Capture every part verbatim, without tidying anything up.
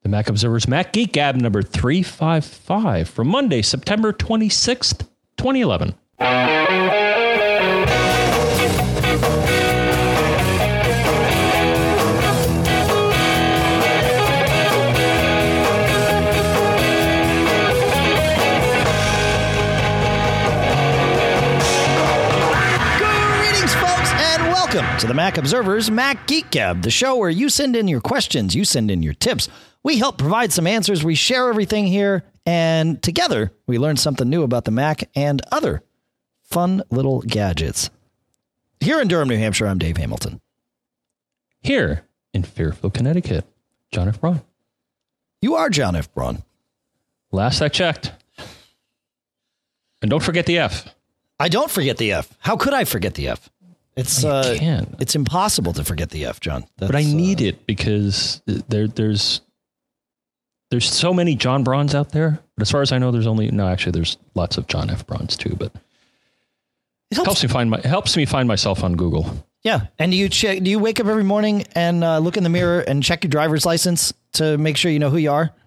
The Mac Observer's Mac Geek Gab number three fifty-five for Monday, September twenty-sixth, twenty eleven. To the Mac Observer's Mac Geek Gab, the show where you send in your questions, you send in your tips. We help provide some answers. We share everything here, and together we learn something new about the Mac and other fun little gadgets. Here in Durham, New Hampshire, I'm Dave Hamilton. Here in Fairfield, Connecticut, John F. Braun. You are John F. Braun. Last I checked. And don't forget the F. I don't forget the F. How could I forget the F? It's uh, it's impossible to forget the F, John. That's, but I need uh, it because there there's there's so many John Brauns out there. But as far as I know, there's only no. Actually, there's lots of John F. Brauns too. But it helps, helps me find my helps me find myself on Google. Yeah, and do you check? Do you wake up every morning and uh, look in the mirror and check your driver's license to make sure you know who you are?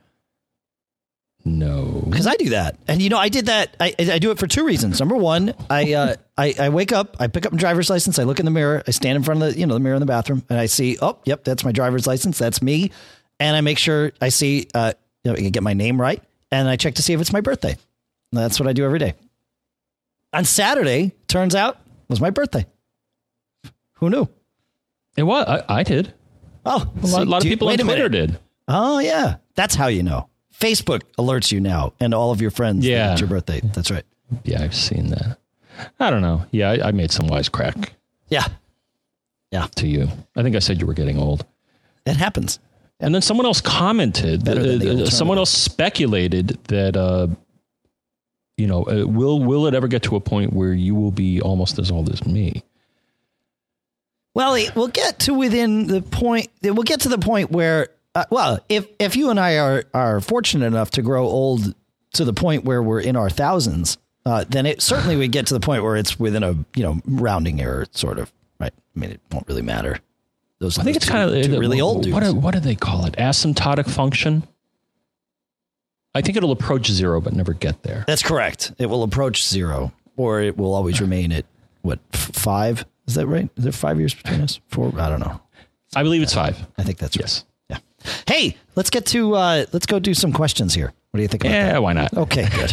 No, because I do that. And, you know, I did that. I, I do it for two reasons. Number one, I, uh, I I wake up, I pick up my driver's license. I look in the mirror. I stand in front of the, you know, the mirror in the bathroom and I see, oh, yep, that's my driver's license. That's me. And I make sure I see, uh, you know, I get my name right. And I check to see if it's my birthday. And that's what I do every day. On Saturday, turns out, was my birthday. Who knew? It was. I, I did. Oh, a lot, a lot of people on Twitter did. Oh, yeah. That's how you know. Facebook alerts you now and all of your friends yeah. that it's your birthday. That's right. Yeah, I've seen that. I don't know. Yeah, I, I made some wisecrack. Yeah. Yeah. To you. I think I said you were getting old. It happens. Yeah. And then someone else commented, uh, someone else speculated that, uh, you know, uh, will will it ever get to a point where you will be almost as old as me? Well, we'll get to within the point. We'll get to the point where Uh, well, if if you and I are, are fortunate enough to grow old to the point where we're in our thousands, uh, then it certainly would get to the point where it's within a, you know, rounding error, sort of. Right. I mean, it won't really matter. Those I think those it's two, kind of two really old dudes. What, are, what do they call it? Asymptotic function. I think it'll approach zero, but never get there. That's correct. It will approach zero, or it will always remain at what, f- five? Is that right? Is there five years between us? Four? I don't know. I believe it's five. I think that's right. Yes. Yeah. Hey, let's get to uh, let's go do some questions here. What do you think about yeah, that? Why not? Okay, good.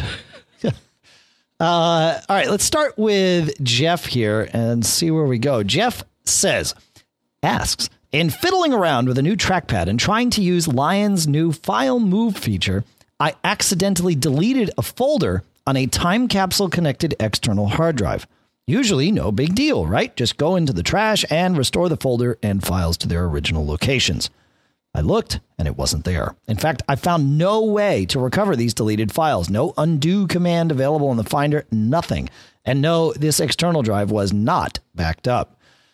uh, all right, let's start with Jeff here and see where we go. Jeff says, asks, in fiddling around with a new trackpad and trying to use Lion's new file move feature, I accidentally deleted a folder on a time capsule connected external hard drive. Usually no big deal, right? Just go into the trash and restore the folder and files to their original locations. I looked and it wasn't there. In fact, I found no way to recover these deleted files. No undo command available in the Finder, nothing. And no, this external drive was not backed up.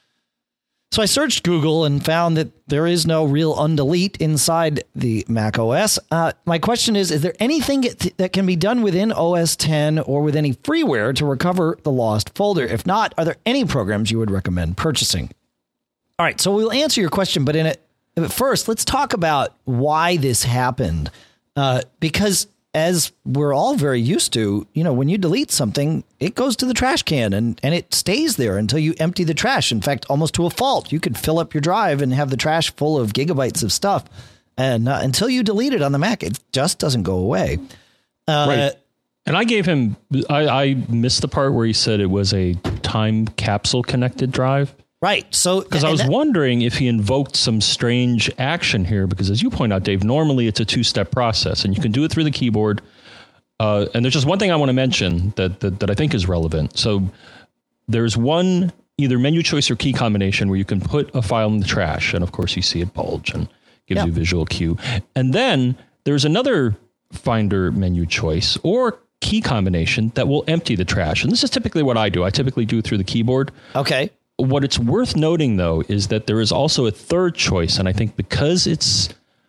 So I searched Google and found that there is no real undelete inside the Mac O S. Uh, my question is, is there anything that can be done within O S ten or with any freeware to recover the lost folder? If not, are there any programs you would recommend purchasing? All right, so we'll answer your question, but in it, But first, let's talk about why this happened, uh, because as we're all very used to, you know, when you delete something, it goes to the trash can and, and it stays there until you empty the trash. In fact, almost to a fault. You could fill up your drive and have the trash full of gigabytes of stuff. And uh, until you delete it on the Mac, it just doesn't go away. Uh, right. And I gave him, I, I missed the part where he said it was a time capsule connected drive. Right. So because I was that, wondering if he invoked some strange action here, because as you point out, Dave, normally it's a two step process and you can do it through the keyboard. Uh, and there's just one thing I want to mention that, that that I think is relevant. So there's one either menu choice or key combination where you can put a file in the trash. And of course, you see it bulge and gives yeah. you a visual cue. And then there's another Finder menu choice or key combination that will empty the trash. And this is typically what I do. I typically do it through the keyboard. OK. What it's worth noting, though, is that there is also a third choice. And I think because it's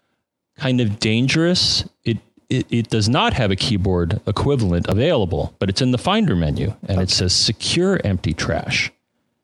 kind of dangerous, it, it, it does not have a keyboard equivalent available, but it's in the Finder menu and okay. it says secure empty trash.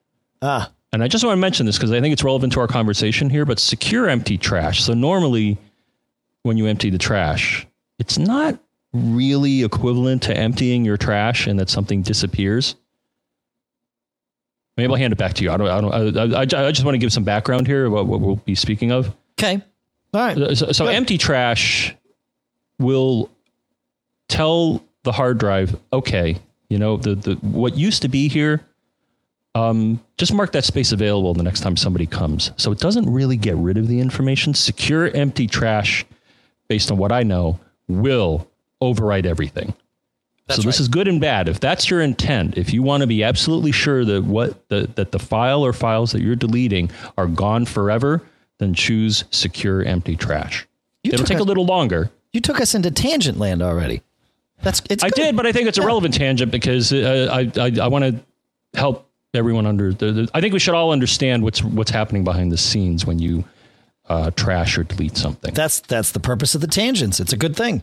Ah. And I just want to mention this because I think it's relevant to our conversation here, but secure empty trash. So normally when you empty the trash, it's not really equivalent to emptying your trash and that something disappears. Maybe I'll hand it back to you. I don't. I don't. I, I, I just want to give some background here about what we'll be speaking of. Okay. All right. So, so empty trash will tell the hard drive, okay, you know, the the what used to be here. Um, just mark that space available the next time somebody comes. So it doesn't really get rid of the information. Secure empty trash, based on what I know, will overwrite everything. That's so this right. is good and bad. If that's your intent, if you want to be absolutely sure that what the, that the file or files that you're deleting are gone forever, then choose secure empty trash. You It'll take us, a little longer. You took us into tangent land already. That's it's. I good. did, but I think it's a yeah. relevant tangent because uh, I I, I want to help everyone under. The, the, I think we should all understand what's what's happening behind the scenes when you uh, trash or delete something. That's that's the purpose of the tangents. It's a good thing.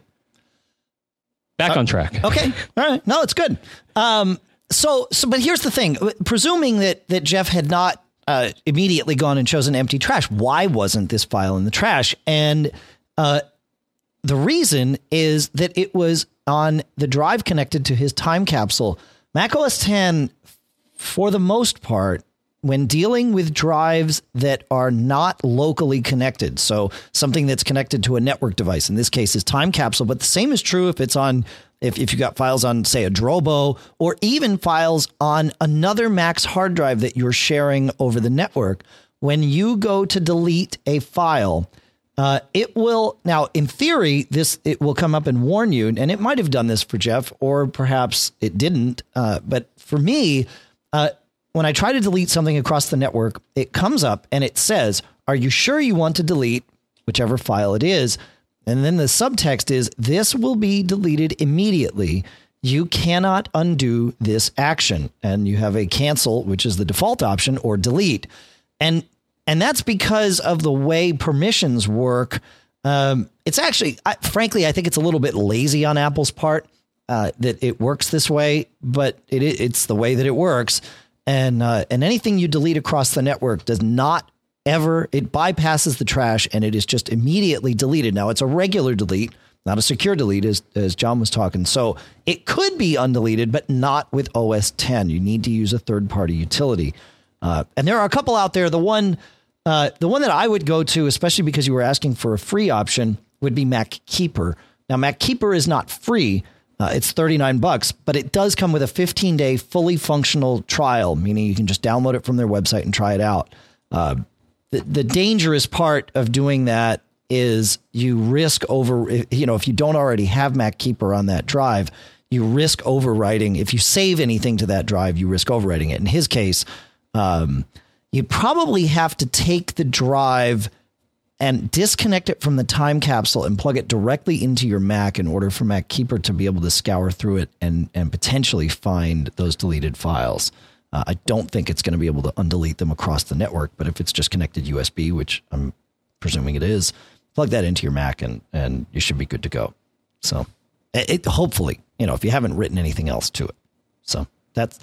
Back uh, on track. Okay. All right. No, it's good. Um, so, so, but here's the thing. Presuming that, that Jeff had not uh, immediately gone and chosen empty trash, why wasn't this file in the trash? And uh, the reason is that it was on the drive connected to his time capsule. Mac O S ten, for the most part, when dealing with drives that are not locally connected, so something that's connected to a network device, in this case is time capsule, but the same is true if it's on, if, if you got files on, say, a Drobo, or even files on another Mac's hard drive that you're sharing over the network. When you go to delete a file, uh, it will, now in theory, this, it will come up and warn you, and it might have done this for Jeff, or perhaps it didn't. Uh, but for me, uh, when I try to delete something across the network, it comes up and it says, are you sure you want to delete whichever file it is? And then the subtext is, this will be deleted immediately. You cannot undo this action. And you have a cancel, which is the default option, or delete. And and that's because of the way permissions work. Um, it's actually, I, frankly, I think it's a little bit lazy on Apple's part uh, that it works this way, but it it's the way that it works. And uh, and anything you delete across the network does not ever, it bypasses the trash and it is just immediately deleted. Now, it's a regular delete, not a secure delete, as, as John was talking. So it could be undeleted, but not with O S ten. You need to use a third-party utility. Uh, and there are a couple out there. The one, uh, the one that I would go to, especially because you were asking for a free option, would be MacKeeper. Now, MacKeeper is not free. Uh, it's thirty-nine bucks, but it does come with a fifteen day fully functional trial, meaning you can just download it from their website and try it out. Uh, the, the dangerous part of doing that is you risk over, you know, if you don't already have MacKeeper on that drive, you risk overwriting. If you save anything to that drive, you risk overwriting it. In his case, um, you probably have to take the drive and disconnect it from the time capsule and plug it directly into your Mac in order for MacKeeper to be able to scour through it and, and potentially find those deleted files. Uh, I don't think it's going to be able to undelete them across the network, but if it's just connected U S B, which I'm presuming it is, plug that into your Mac and, and you should be good to go. So it, it hopefully, you know, if you haven't written anything else to it. So that's,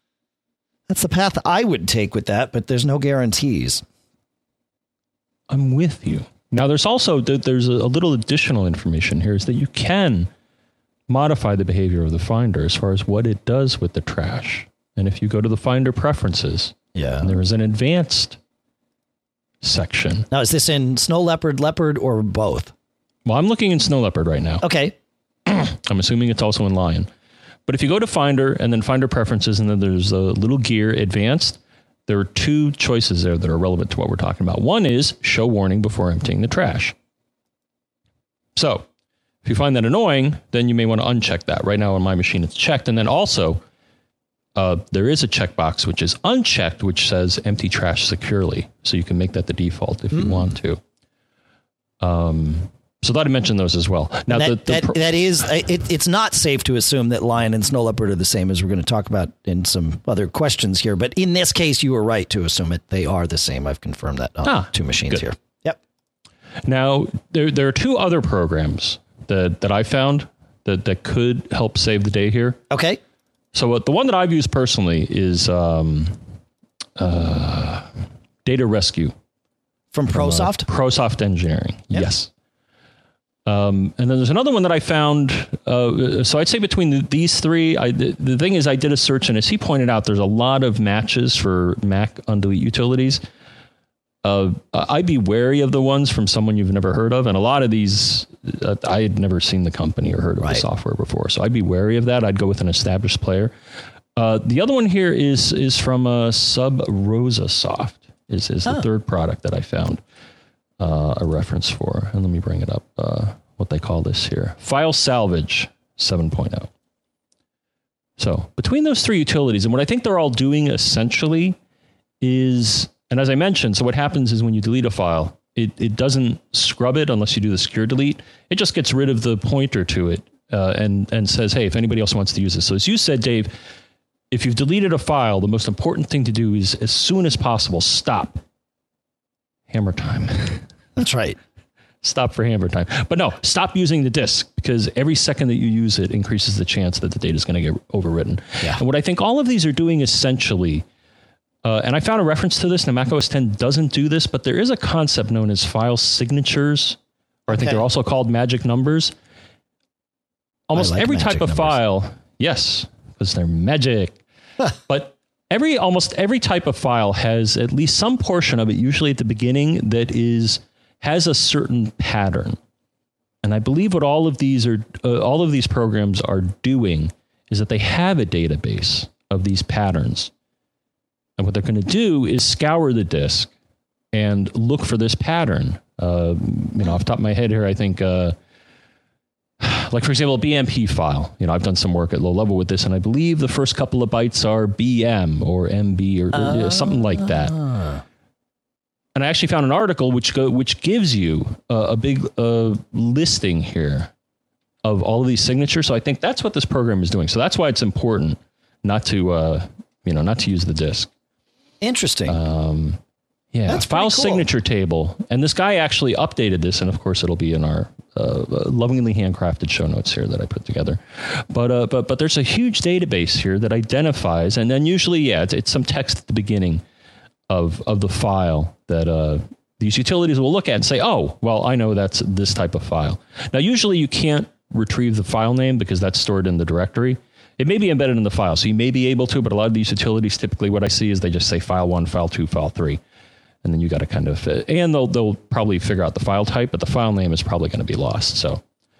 that's the path I would take with that, but there's no guarantees. I'm with you. Now, there's also, there's a little additional information here is that you can modify the behavior of the Finder as far as what it does with the trash. And if you go to the Finder preferences, yeah, and there is an advanced section. Now, is this in Snow Leopard, Leopard, or both? Well, I'm looking in Snow Leopard right now. Okay. I'm assuming it's also in Lion. But if you go to Finder and then Finder preferences, and then there's a little gear advanced, there are two choices there that are relevant to what we're talking about. One is show warning before emptying the trash. So if you find that annoying, then you may want to uncheck that. Right now on my machine, it's checked. And then also uh, there is a checkbox, which is unchecked, which says empty trash securely. So you can make that the default if mm. you want to. Um, so I thought I mentioned those as well. Now, that, the, the that, pro- that is, it, it's not safe to assume that Lion and Snow Leopard are the same, as we're going to talk about in some other questions here. But in this case, you were right to assume it. They are the same. I've confirmed that on ah, two machines good. here. Yep. Now, there there are two other programs that, that I found that, that could help save the day here. Okay. So uh, the one that I've used personally is um, uh, Data Rescue. From ProSoft? From, uh, ProSoft Engineering. Yep. Yes. Um, and then there's another one that I found. Uh, so I'd say between the, these three, I, the, the thing is I did a search, and as he pointed out, there's a lot of matches for Mac undelete utilities. Uh, I'd be wary of the ones from someone you've never heard of. And a lot of these, uh, I had never seen the company or heard of right. the software before. So I'd be wary of that. I'd go with an established player. Uh, the other one here is is from uh, Sub Rosa Soft, is, is oh. the third product that I found uh, a reference for. And let me bring it up, uh, what they call this here. File Salvage seven point oh. So between those three utilities, and what I think they're all doing essentially is... And as I mentioned, so what happens is when you delete a file, it, it doesn't scrub it unless you do the secure delete. It just gets rid of the pointer to it uh, and, and says, hey, if anybody else wants to use this. So as you said, Dave, if you've deleted a file, the most important thing to do is as soon as possible, stop. Hammer time. That's right. Stop for hammer time. But no, stop using the disk, because every second that you use it increases the chance that the data is going to get overwritten. Yeah. And what I think all of these are doing essentially... Uh, and I found a reference to this. Now, Mac O S ten doesn't do this, but there is a concept known as file signatures, or I think okay. they're also called magic numbers. Almost like every type of numbers. File, yes, because they're magic. But every almost every type of file has at least some portion of it, usually at the beginning, that is has a certain pattern. And I believe what all of these are, uh, all of these programs are doing is that they have a database of these patterns. And what they're going to do is scour the disk and look for this pattern. Uh, you know, off the top of my head here, I think, uh, like, for example, a B M P file. You know, I've done some work at low level with this, and I believe the first couple of bytes are B M or M B or, or uh, something like that. And I actually found an article which go, which gives you uh, a big uh, listing here of all of these signatures. So I think that's what this program is doing. So that's why it's important not to, uh, you know, not to use the disk. Interesting. Um, yeah, that's file cool. signature table. And this guy actually updated this. And of course, it'll be in our uh, lovingly handcrafted show notes here that I put together. But uh, but but there's a huge database here that identifies. And then usually, yeah, it's, it's some text at the beginning of, of the file that uh, these utilities will look at and say, oh, well, I know that's this type of file. Now, usually you can't retrieve the file name because that's stored in the directory. It may be embedded in the file, so you may be able to, but a lot of these utilities, typically what I see is they just say file one, file two, file three. And then you got to kind of, uh, and they'll they'll probably figure out the file type, but the file name is probably going to be lost. So,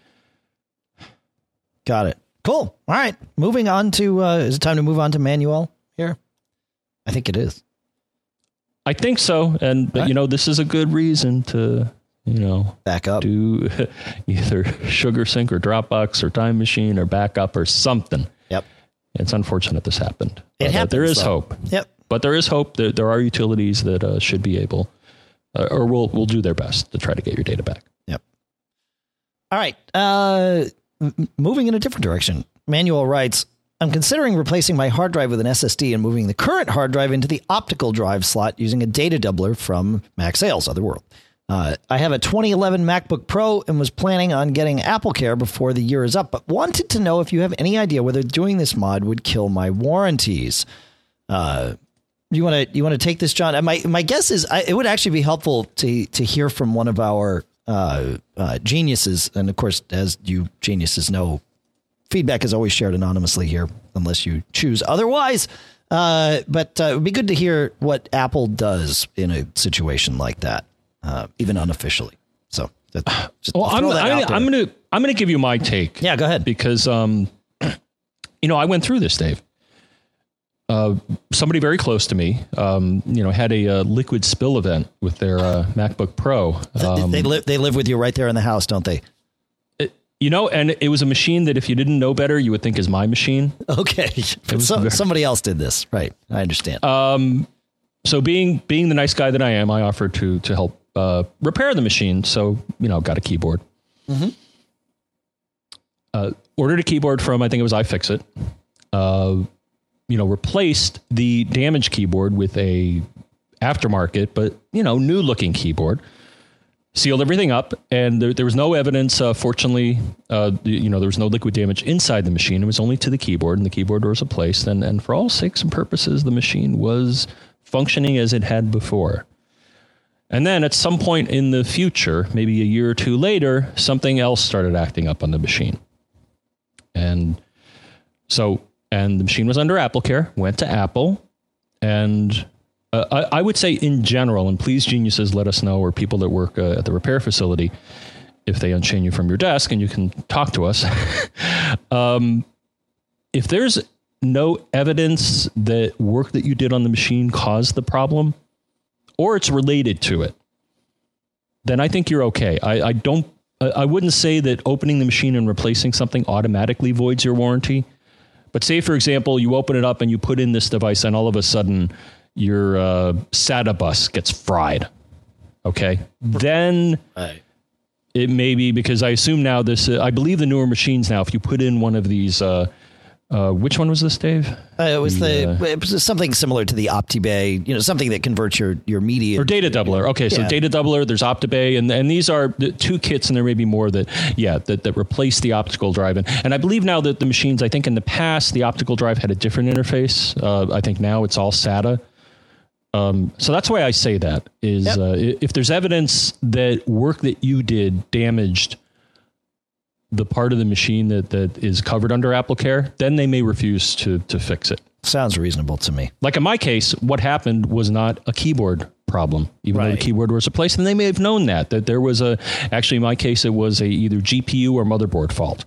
got it. Cool. All right. Moving on to, uh, is it time to move on to Manuel here? I think it is. I think so. And, but, right. you know, this is a good reason to, you know, back up, do either SugarSync or Dropbox or Time Machine or backup or something. Yep. It's unfortunate this happened. It but, happens. Uh, there is though. hope. Yep. But there is hope that there are utilities that uh, should be able, uh, or will will do their best to try to get your data back. Yep. All right. Uh, m- moving in a different direction. Manuel writes, I'm considering replacing my hard drive with an S S D and moving the current hard drive into the optical drive slot using a data doubler from MacSales, Otherworld. Uh, I have a twenty eleven MacBook Pro and was planning on getting AppleCare before the year is up, but wanted to know if you have any idea whether doing this mod would kill my warranties. Uh, you want to you want to take this, John? My my guess is I, it would actually be helpful to to hear from one of our uh, uh, geniuses, and of course, as you geniuses know, feedback is always shared anonymously here, unless you choose otherwise. Uh, but uh, it would be good to hear what Apple does in a situation like that. Uh, even unofficially. So, that, just well, I'm, I'm, I'm going to I'm going to give you my take. Yeah, go ahead. Because, um, you know, I went through this, Dave. Uh, somebody very close to me, um, you know, had a uh, liquid spill event with their uh, MacBook Pro. Um, they live they live with you right there in the house, don't they? It, you know, and it was a machine that if you didn't know better, you would think is my machine. Okay, but so, very, somebody else did this, right? I understand. Um, so being being the nice guy that I am, I offered to to help. Uh, repair the machine. So, you know, got a keyboard. Mm-hmm. Uh, ordered a keyboard from, I think it was iFixit. Uh, you know, replaced the damaged keyboard with a aftermarket, but, you know, new looking keyboard. Sealed everything up, and there, there was no evidence. Uh, fortunately, uh, you know, there was no liquid damage inside the machine. It was only to the keyboard, and the keyboard was replaced. And, and for all sakes and purposes, the machine was functioning as it had before. And then at some point in the future, maybe a year or two later, something else started acting up on the machine. And so, and the machine was under AppleCare, went to Apple, and uh, I, I would say in general, and please geniuses, let us know, or people that work uh, at the repair facility, if they unchain you from your desk and you can talk to us. um, if there's no evidence that work that you did on the machine caused the problem, or it's related to it, then I think you're okay. I, I don't, I wouldn't say that opening the machine and replacing something automatically voids your warranty. But say, for example, you open it up and you put in this device and all of a sudden your uh, SATA bus gets fried. Okay. Then right. It may be because I assume now this, uh, I believe the newer machines now, if you put in one of these, uh, Uh, which one was this, Dave? Uh, it was the, the uh, it was something similar to the OptiBay, you know, something that converts your, your media. Or Data Doubler. Okay, so yeah. Data Doubler, there's OptiBay, and, and these are the two kits, and there may be more that, yeah, that, that replace the optical drive. And, and I believe now that the machines, I think in the past, the optical drive had a different interface. Uh, I think now it's all SATA. Um, so that's why I say that, is yep. uh, if there's evidence that work that you did damaged the part of the machine that, that is covered under AppleCare, then they may refuse to to fix it. Sounds reasonable to me. Like in my case, what happened was not a keyboard problem, even right. though the keyboard was replaced. And they may have known that, that there was a, actually in my case, it was a either G P U or motherboard fault.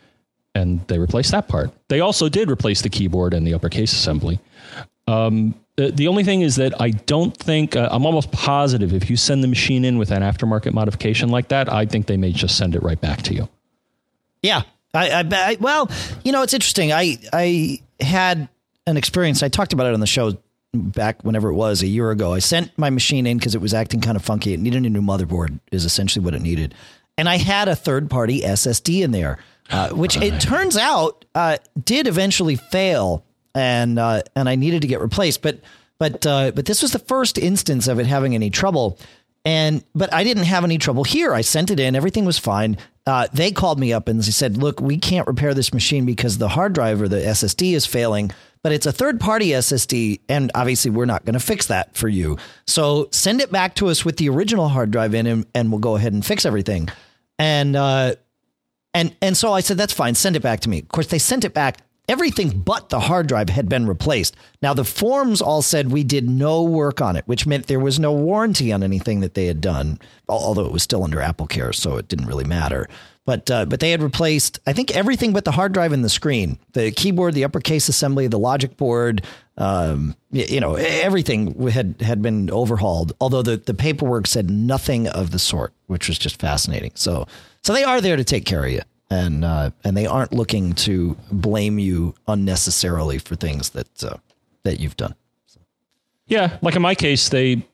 And they replaced that part. They also did replace the keyboard and the uppercase assembly. Um, the, the only thing is that I don't think, uh, I'm almost positive if you send the machine in with an aftermarket modification like that, I think they may just send it right back to you. Yeah, I, I, I well, you know, it's interesting. I I had an experience. I talked about it on the show back whenever it was a year ago. I sent my machine in because it was acting kind of funky. It needed a new motherboard is essentially what it needed. And I had a third party S S D in there, uh, which right. it turns out uh, did eventually fail. And uh, and I needed to get replaced. But but uh, but this was the first instance of it having any trouble. And but I didn't have any trouble here. I sent it in. Everything was fine. Uh, they called me up and they said, look, we can't repair this machine because the hard drive or the S S D is failing, but it's a third party S S D. And obviously, we're not going to fix that for you. So send it back to us with the original hard drive in and, and we'll go ahead and fix everything. And uh, and and so I said, that's fine. Send it back to me. Of course, they sent it back. Everything but the hard drive had been replaced. Now, the forms all said we did no work on it, which meant there was no warranty on anything that they had done, although it was still under AppleCare, so it didn't really matter. But uh, but they had replaced, I think, everything but the hard drive and the screen, the keyboard, the uppercase assembly, the logic board, um, you, you know, everything had, had been overhauled, although the, the paperwork said nothing of the sort, which was just fascinating. So so they are there to take care of you. And uh, and they aren't looking to blame you unnecessarily for things that uh, that you've done. So. Yeah, like in my case, they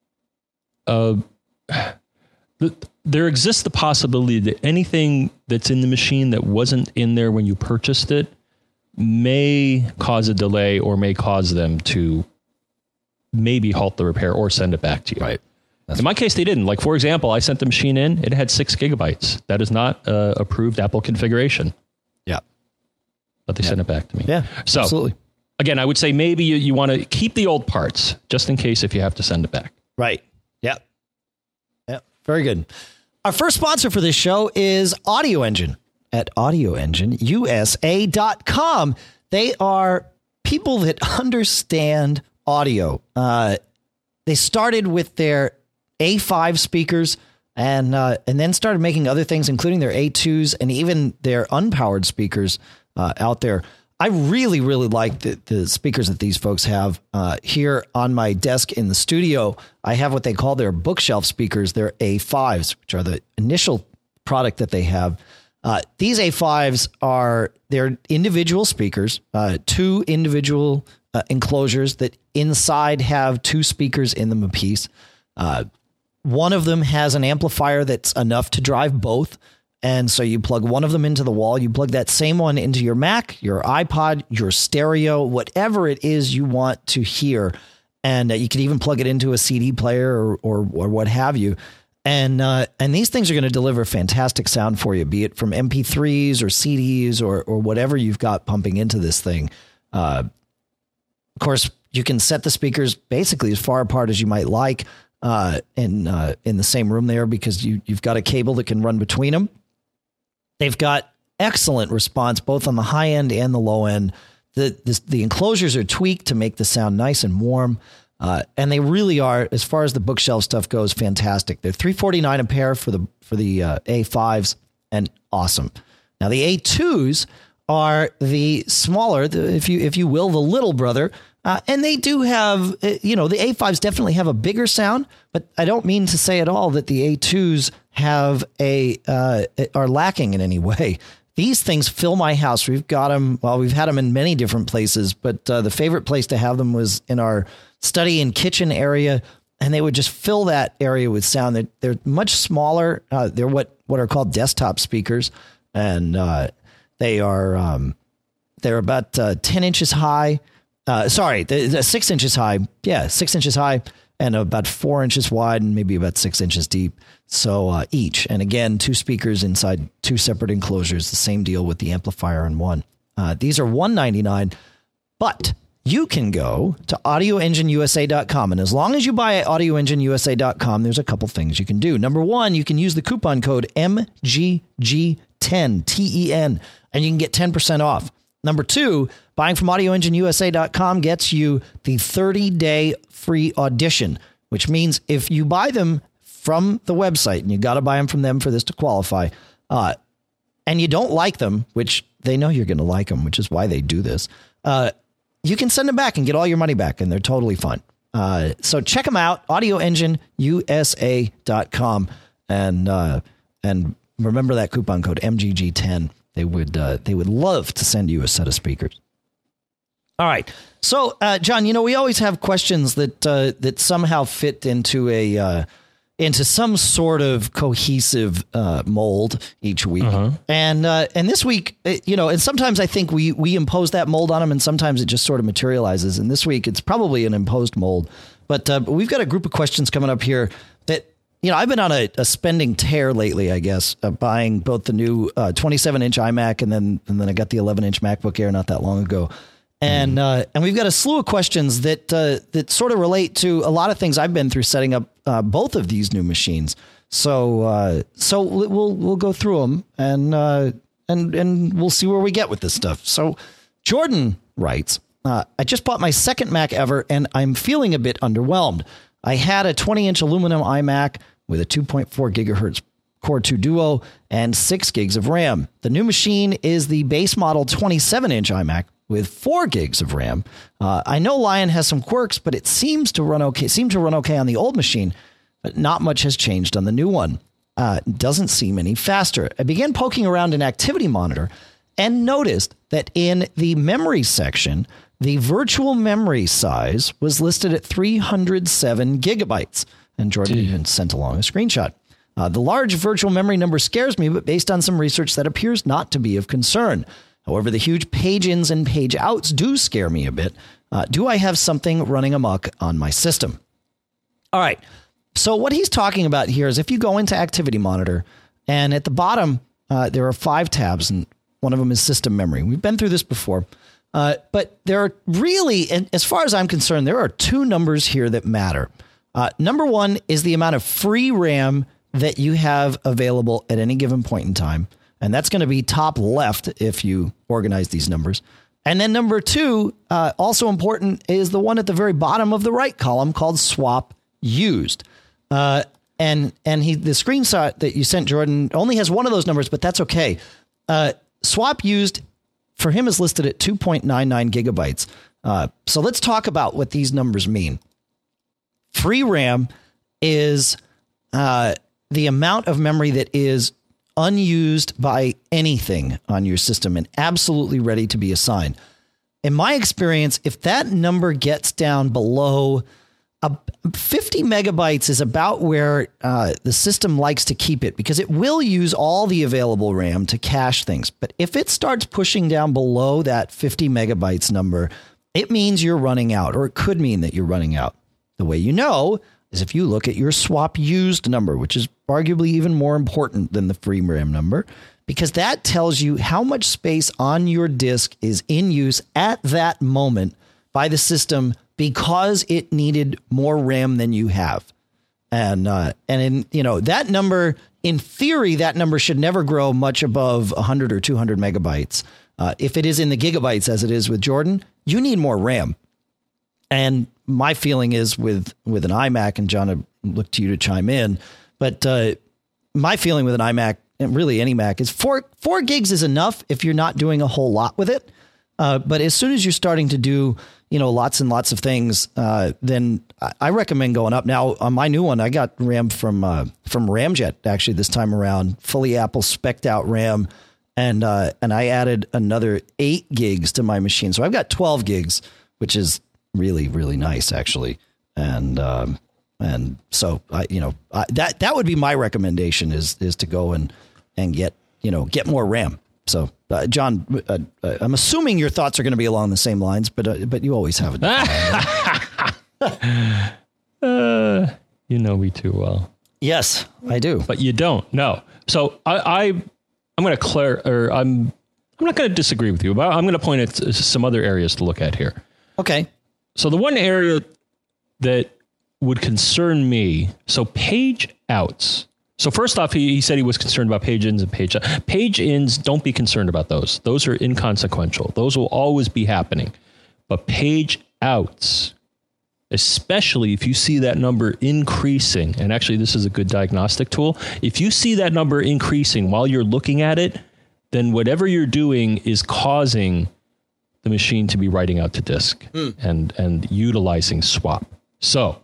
uh, the, there exists the possibility that anything that's in the machine that wasn't in there when you purchased it may cause a delay or may cause them to maybe halt the repair or send it back to you. Right. That's in my case, they didn't. Like, for example, I sent the machine in. It had six gigabytes. That is not uh, approved Apple configuration. Yeah. But they yeah. sent it back to me. Yeah, so, absolutely. Again, I would say maybe you, you want to keep the old parts just in case if you have to send it back. Right. Yeah. Yeah. Very good. Our first sponsor for this show is Audio Engine at audio engine U S A dot com. They are people that understand audio. Uh, they started with their A five speakers and uh, and then started making other things, including their A twos and even their unpowered speakers uh, out there. I really, really like the, the speakers that these folks have uh, here on my desk in the studio. I have what they call their bookshelf speakers, their A fives, which are the initial product that they have. Uh, these A fives are they're individual speakers, uh, two individual uh, enclosures that inside have two speakers in them apiece. Uh, One of them has an amplifier that's enough to drive both. And so you plug one of them into the wall. You plug that same one into your Mac, your iPod, your stereo, whatever it is you want to hear. And uh, you can even plug it into a C D player or or, or what have you. And uh, and these things are going to deliver fantastic sound for you, be it from M P threes or C Ds or or whatever you've got pumping into this thing. Uh, of course, you can set the speakers basically as far apart as you might like. uh, in uh, in the same room there because you you've got a cable that can run between them. They've got excellent response both on the high end and the low end. The the, the enclosures are tweaked to make the sound nice and warm. Uh, and they really are, as far as the bookshelf stuff goes, fantastic. They're three forty-nine a pair for the for the uh, A fives, and awesome. Now the A twos are the smaller, the, if you if you will, the little brother, uh, and they do have, you know, the A fives definitely have a bigger sound, but I don't mean to say at all that the A twos have a uh, are lacking in any way. These things fill my house. We've got them. Well, we've had them in many different places, but uh, the favorite place to have them was in our study and kitchen area, and they would just fill that area with sound. They're, they're much smaller. Uh, they're what, what are called desktop speakers, and uh, they are um, they're about uh, ten inches high. Uh, sorry, they're six inches high. Yeah, six inches high and about four inches wide and maybe about six inches deep. So uh, each, and again, two speakers inside two separate enclosures. The same deal with the amplifier in one. Uh, these are one ninety-nine, but you can go to audio engine U S A dot com. And as long as you buy at audio engine U S A dot com, there's a couple things you can do. Number one, you can use the coupon code M G G ten, T E N, and you can get ten percent off. Number two, buying from audio engine U S A dot com gets you the thirty-day free audition, which means if you buy them from the website, and you got to buy them from them for this to qualify, uh, and you don't like them, which they know you're going to like them, which is why they do this, uh, you can send them back and get all your money back, and they're totally fine. Uh, so check them out, audio engine U S A dot com, and uh, and remember that coupon code M G G ten. They would uh, they would love to send you a set of speakers. All right, so uh, John, you know we always have questions that uh, that somehow fit into a uh, into some sort of cohesive uh, mold each week, uh-huh. and uh, and this week, you know, and sometimes I think we we impose that mold on them, and sometimes it just sort of materializes. And this week, it's probably an imposed mold, but uh, we've got a group of questions coming up here that. You know, I've been on a, a spending tear lately, I guess, uh, buying both the new uh, twenty-seven inch iMac and then and then I got the eleven inch MacBook Air not that long ago. And uh, and we've got a slew of questions that uh, that sort of relate to a lot of things I've been through setting up uh, both of these new machines. So uh, so we'll we'll go through them and uh, and and we'll see where we get with this stuff. So Jordan writes, uh, I just bought my second Mac ever and I'm feeling a bit underwhelmed. I had a twenty inch aluminum iMac with a two point four gigahertz Core two Duo and six gigs of RAM. The new machine is the base model twenty-seven inch iMac with four gigs of RAM. Uh, I know Lion has some quirks, but it seems to run okay. Seemed to run okay on the old machine, but not much has changed on the new one. Uh, doesn't seem any faster. I began poking around in Activity Monitor and noticed that in the memory section, the virtual memory size was listed at three hundred seven gigabytes, and Jordan even sent along a screenshot. Uh, the large virtual memory number scares me, but based on some research, that appears not to be of concern. However, the huge page-ins and page-outs do scare me a bit. Uh, do I have something running amok on my system? All right. So what he's talking about here is if you go into Activity Monitor, and at the bottom, uh, there are five tabs, and one of them is system memory. We've been through this before. Uh, but there are really, and as far as I'm concerned, there are two numbers here that matter. Uh, number one is the amount of free RAM that you have available at any given point in time. And that's going to be top left if you organize these numbers. And then number two, uh, also important, is the one at the very bottom of the right column called swap used. Uh, and and he the screenshot that you sent, Jordan, only has one of those numbers, but that's okay. Uh, swap used for him is listed at two point nine nine gigabytes. Uh, so let's talk about what these numbers mean. Free RAM is uh, the amount of memory that is unused by anything on your system and absolutely ready to be assigned. In my experience, if that number gets down below uh, fifty megabytes is about where uh, the system likes to keep it, because it will use all the available RAM to cache things. But if it starts pushing down below that fifty megabytes number, it means you're running out, or it could mean that you're running out. The way you know is if you look at your swap used number, which is arguably even more important than the free RAM number, because that tells you how much space on your disk is in use at that moment by the system because it needed more RAM than you have. And uh, and in you know that number, in theory, that number should never grow much above one hundred or two hundred megabytes. Uh, if it is in the gigabytes, as it is with Jordan, you need more RAM. And my feeling is with with an iMac, and John, I look to you to chime in, but uh, my feeling with an iMac, and really any Mac, is four four gigs is enough if you're not doing a whole lot with it. Uh, but as soon as you're starting to do, you know, lots and lots of things, uh, then I recommend going up. Now, on my new one, I got RAM from uh, from Ramjet actually this time around, fully Apple spec'd out RAM, and uh, and I added another eight gigs to my machine, so I've got twelve gigs, which is really really nice actually, and um, and so I you know I, that that would be my recommendation is is to go and and get you know get more RAM. So, uh, John, uh, uh, I'm assuming your thoughts are going to be along the same lines, but uh, but you always have it. uh, you know me too well. Yes, I do, but you don't. No. So I, I I'm going to clear, or I'm I'm not going to disagree with you, but I'm going to point at some other areas to look at here. Okay. So the one area that would concern me, so page outs. So first off, he, he said he was concerned about page ins and page outs. Page ins, don't be concerned about those. Those are inconsequential. Those will always be happening. But page outs, especially if you see that number increasing, and actually this is a good diagnostic tool. If you see that number increasing while you're looking at it, then whatever you're doing is causing the machine to be writing out to disk mm. and, and utilizing swap. So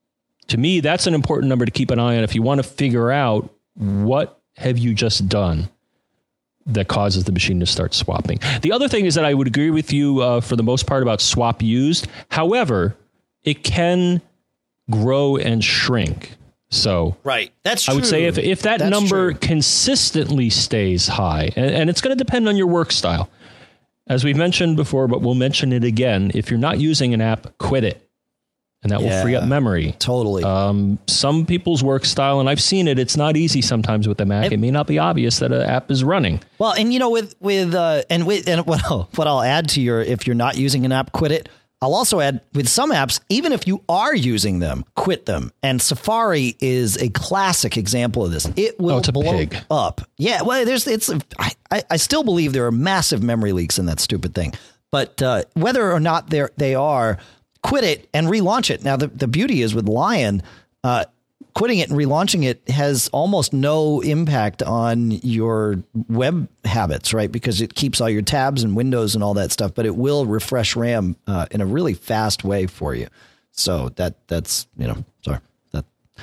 to me, that's an important number to keep an eye on if you want to figure out what have you just done that causes the machine to start swapping. The other thing is that I would agree with you uh, for the most part about swap used. However, it can grow and shrink. So right, that's true. I would say if, if that that's number true. consistently stays high, and, and it's going to depend on your work style. As we've mentioned before, but we'll mention it again. If you're not using an app, quit it. And that yeah, will free up memory. Totally. Um, some people's work style, and I've seen it, it's not easy sometimes with the Mac. It, it may not be obvious that an app is running. Well, and you know, with, with, uh, and with, and what I'll, what I'll add to your, if you're not using an app, quit it. I'll also add with some apps, even if you are using them, quit them. And Safari is a classic example of this. It will oh, it's a blow pig. up. Yeah. Well, there's, it's, I, I still believe there are massive memory leaks in that stupid thing, but, uh, whether or not they're, they are, quit it and relaunch it. Now, the, the beauty is with Lion, uh, quitting it and relaunching it has almost no impact on your web habits, right? Because it keeps all your tabs and windows and all that stuff, but it will refresh RAM uh, in a really fast way for you. So that that's, you know, sorry. That,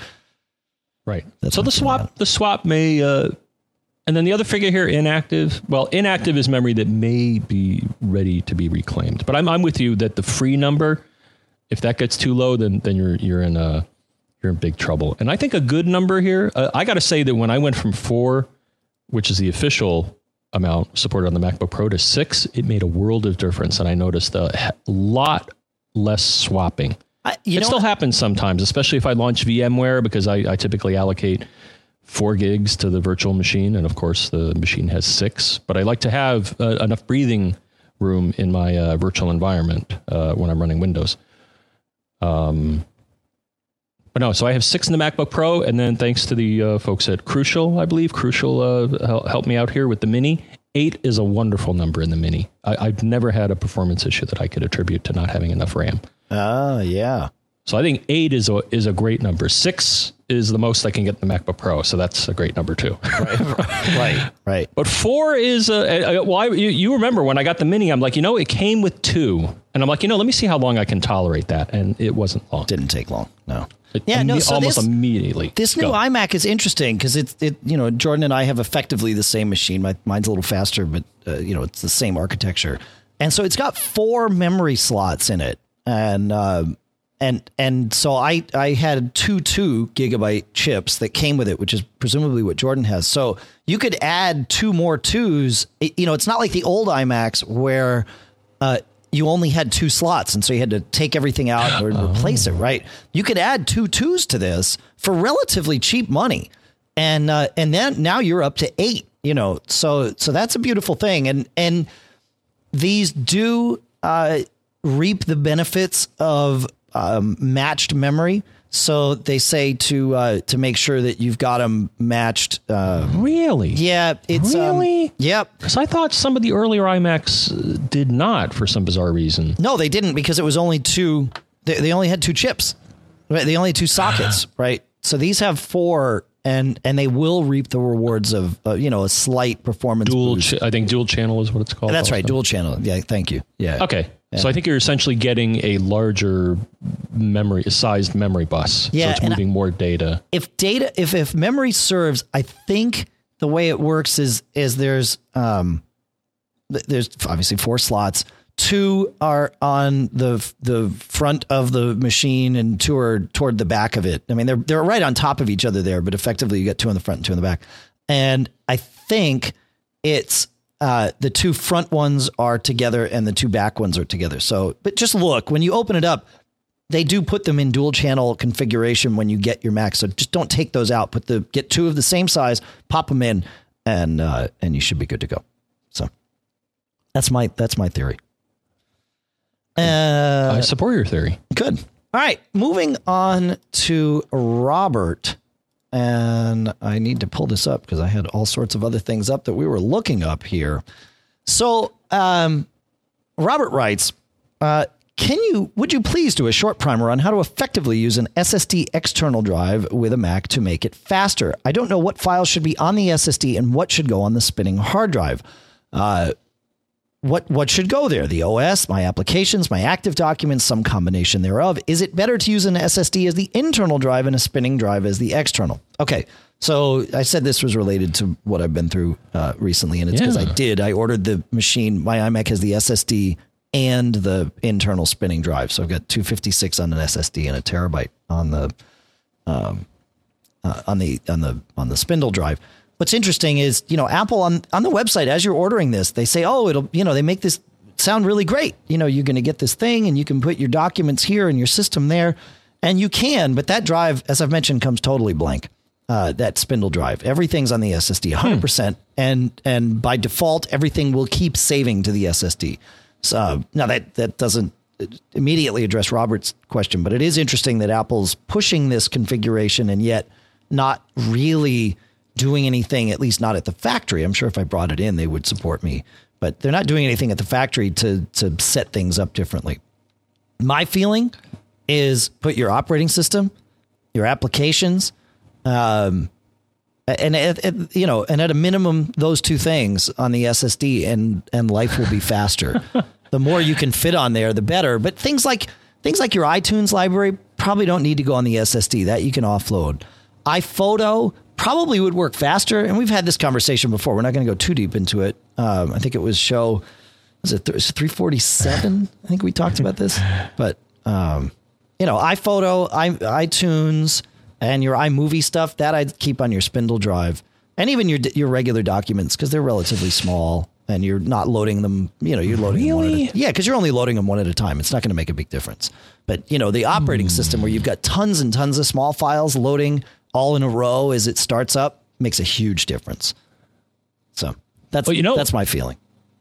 right. So the swap, the swap may, uh, and then the other figure here, inactive. Well, inactive is memory that may be ready to be reclaimed. But I'm I'm with you that the free number, if that gets too low, then then you're you're in a you're in big trouble. And I think a good number here, uh, I got to say that when I went from four, which is the official amount supported on the MacBook Pro, to six, it made a world of difference, and I noticed a lot less swapping. I, you it know still what? happens sometimes, especially if I launch VMware, because I, I typically allocate four gigs to the virtual machine, and of course the machine has six. But I like to have uh, enough breathing room in my uh, virtual environment uh, when I'm running Windows. Um, but no, so I have six in the MacBook Pro, and then thanks to the uh, folks at Crucial, I believe, Crucial uh, helped me out here with the Mini. Eight is a wonderful number in the Mini. I, I've never had a performance issue that I could attribute to not having enough RAM. Ah, uh, yeah. So I think eight is a, is a great number. Six is the most I can get in the MacBook Pro, so that's a great number too. right, right, right. But four is a, a well. I, you, you remember when I got the Mini? I'm like, you know, it came with two, and I'm like, you know, let me see how long I can tolerate that, and it wasn't long. Didn't take long. No. It yeah, imme- no. So almost this, immediately. This new Go. iMac is interesting because it's it. You know, Jordan and I have effectively the same machine. My, mine's a little faster, but uh, you know, it's the same architecture, and so it's got four memory slots in it, and. Uh, And and so I, I had two two gigabyte chips that came with it, which is presumably what Jordan has. So you could add two more twos. It, you know, it's not like the old iMacs where uh, you only had two slots. And so you had to take everything out or oh. replace it. Right. You could add two twos to this for relatively cheap money. And uh, and then now you're up to eight, you know, so so that's a beautiful thing. And and these do uh, reap the benefits of Um, matched memory. So they say to uh, to make sure that you've got them matched. Uh, really? Yeah. It's really. Um, yep. Because I thought some of the earlier iMacs did not for some bizarre reason. No, they didn't because it was only two. They, they only had two chips. Right? They only had two sockets. Right. So these have four. And and they will reap the rewards of, uh, you know, a slight performance dual. boost. Ch- I think dual channel is what it's called. That's also. right. Dual channel. Yeah. Thank you. Yeah. Okay. Yeah. So I think you're essentially getting a larger memory, a sized memory bus. Yeah, So it's moving I, more data. If data, if, if memory serves, I think the way it works is, is there's, um, there's obviously four slots. Two are on the the front of the machine and two are toward the back of it. I mean, they're they're right on top of each other there, but effectively you get two in the front and two in the back. And I think it's uh, the two front ones are together and the two back ones are together. So, but just look, when you open it up, they do put them in dual channel configuration when you get your Mac. So just don't take those out. Put the get two of the same size, pop them in, and uh, and you should be good to go. So that's my that's my theory. Uh, I support your theory. Good. All right. Moving on to Robert. And I need to pull this up because I had all sorts of other things up that we were looking up here. So um, Robert writes, uh, can you, would you please do a short primer on how to effectively use an S S D external drive with a Mac to make it faster? I don't know what files should be on the S S D and what should go on the spinning hard drive. Uh, What what should go there? The O S, my applications, my active documents, some combination thereof. Is it better to use an S S D as the internal drive and a spinning drive as the external? Okay, so I said this was related to what I've been through uh, recently, and it's because yeah. I did. I ordered the machine. My iMac has the S S D and the internal spinning drive. So I've got two fifty-six on an S S D and a terabyte on the um, uh, on the on the on the spindle drive. What's interesting is, you know, Apple on, on the website, as you're ordering this, they say, oh, it'll, you know, they make this sound really great. You know, you're going to get this thing and you can put your documents here and your system there, and you can. But that drive, as I've mentioned, comes totally blank. Uh, that spindle drive, everything's on the S S D one hundred percent. Hmm. And and by default, everything will keep saving to the S S D. So now that that doesn't immediately address Robert's question, but it is interesting that Apple's pushing this configuration and yet not really doing anything, at least not at the factory. I'm sure if I brought it in, they would support me, but they're not doing anything at the factory to to set things up differently. My feeling is put your operating system, your applications, um, and at, at, you know, and at a minimum, those two things on the S S D, and and life will be faster. The more you can fit on there, the better. But things like things like your iTunes library probably don't need to go on the S S D. That you can offload. iPhoto probably would work faster. And we've had this conversation before. We're not going to go too deep into it. Um, I think it was show, was it th- three forty-seven? I think we talked about this. But, um, you know, iPhoto, I, iTunes, and your iMovie stuff, that I'd keep on your spindle drive. And even your your regular documents, because they're relatively small. And you're not loading them, you know, you're loading really? them one at a, yeah, because you're only loading them one at a time. It's not going to make a big difference. But, you know, the operating mm. system where you've got tons and tons of small files loading all in a row as it starts up makes a huge difference. So that's, well, you know, that's my feeling.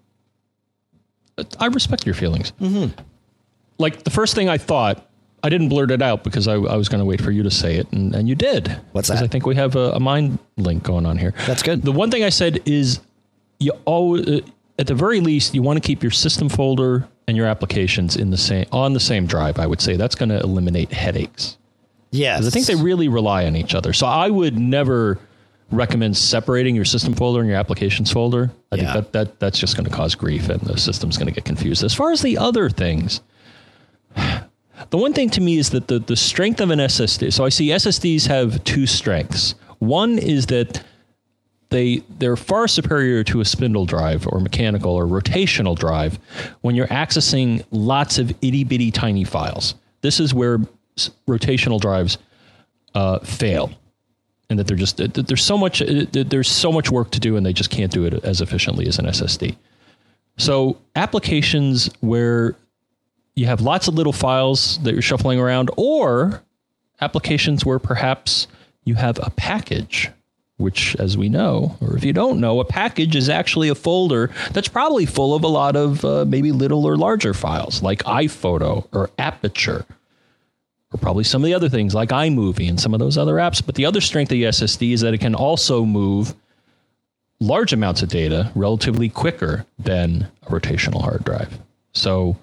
I respect your feelings. Mm-hmm. Like the first thing I thought, I didn't blurt it out because I, I was going to wait for you to say it. And, and you did. What's that? Because I think we have a, a mind link going on here. That's good. The one thing I said is, you always, uh, at the very least, you want to keep your system folder and your applications in the same on the same drive. I would say that's going to eliminate headaches. Yes, because I think they really rely on each other. So I would never recommend separating your system folder and your applications folder. I yeah. think that, that that's just going to cause grief, and the system's going to get confused. As far as the other things, the one thing to me is that the the strength of an S S D. So I see S S Ds have two strengths. One is that They, they're far superior to a spindle drive or mechanical or rotational drive when you're accessing lots of itty bitty tiny files. This is where s- rotational drives uh, fail, and that they're just that there's so much there's so much work to do, and they just can't do it as efficiently as an S S D. So applications where you have lots of little files that you're shuffling around, or applications where perhaps you have a package, which, as we know, or if you don't know, a package is actually a folder that's probably full of a lot of uh, maybe little or larger files like iPhoto or Aperture or probably some of the other things like iMovie and some of those other apps. But the other strength of the S S D is that it can also move large amounts of data relatively quicker than a rotational hard drive. So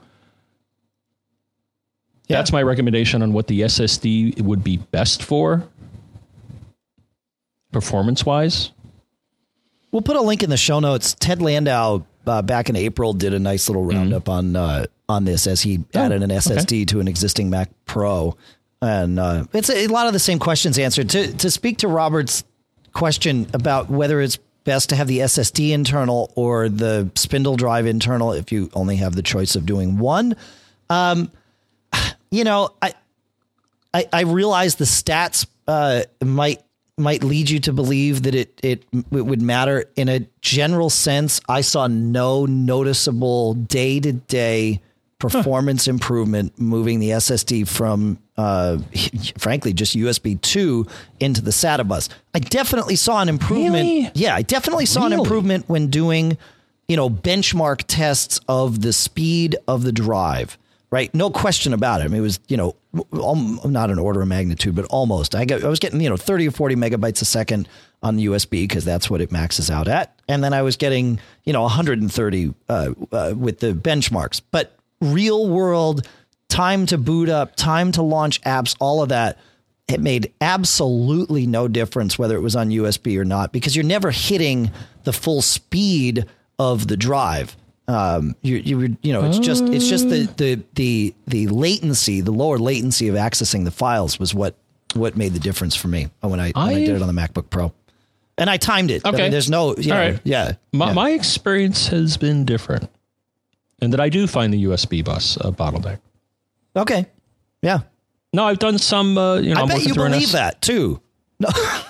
yeah. That's my recommendation on what the S S D would be best for, performance-wise. We'll put a link in the show notes. Ted Landau, uh, back in April, did a nice little roundup mm-hmm. on uh, on this as he oh, added an S S D okay. to an existing Mac Pro. And uh, it's a, a lot of the same questions answered. To, to speak to Robert's question about whether it's best to have the S S D internal or the spindle drive internal if you only have the choice of doing one. Um, you know, I, I, I realize the stats uh, might might lead you to believe that it, it it would matter. In a general sense, I saw no noticeable day-to-day performance huh. improvement moving the S S D from, uh, frankly, just U S B two into the SATA bus. I definitely saw an improvement. Really? Yeah, I definitely saw really? an improvement when doing, you know, benchmark tests of the speed of the drive. Right. No question about it. I mean, it was, you know, not an order of magnitude, but almost. I got I was getting, you know, thirty or forty megabytes a second on the U S B because that's what it maxes out at. And then I was getting, you know, one hundred thirty uh, uh, with the benchmarks. But real world time to boot up, time to launch apps, all of that, it made absolutely no difference whether it was on U S B or not, because you're never hitting the full speed of the drive. Um, you, you, you know, it's just, it's just the, the, the, the latency, the lower latency of accessing the files was what, what made the difference for me when I, when I did it on the MacBook Pro, and I timed it. Okay. I mean, there's no, you know, right. yeah, my, yeah. my experience has been different, and that I do find the U S B bus a bottleneck. Okay. Yeah. No, I've done some, uh, you know, I I'm bet you believe S- that too. No.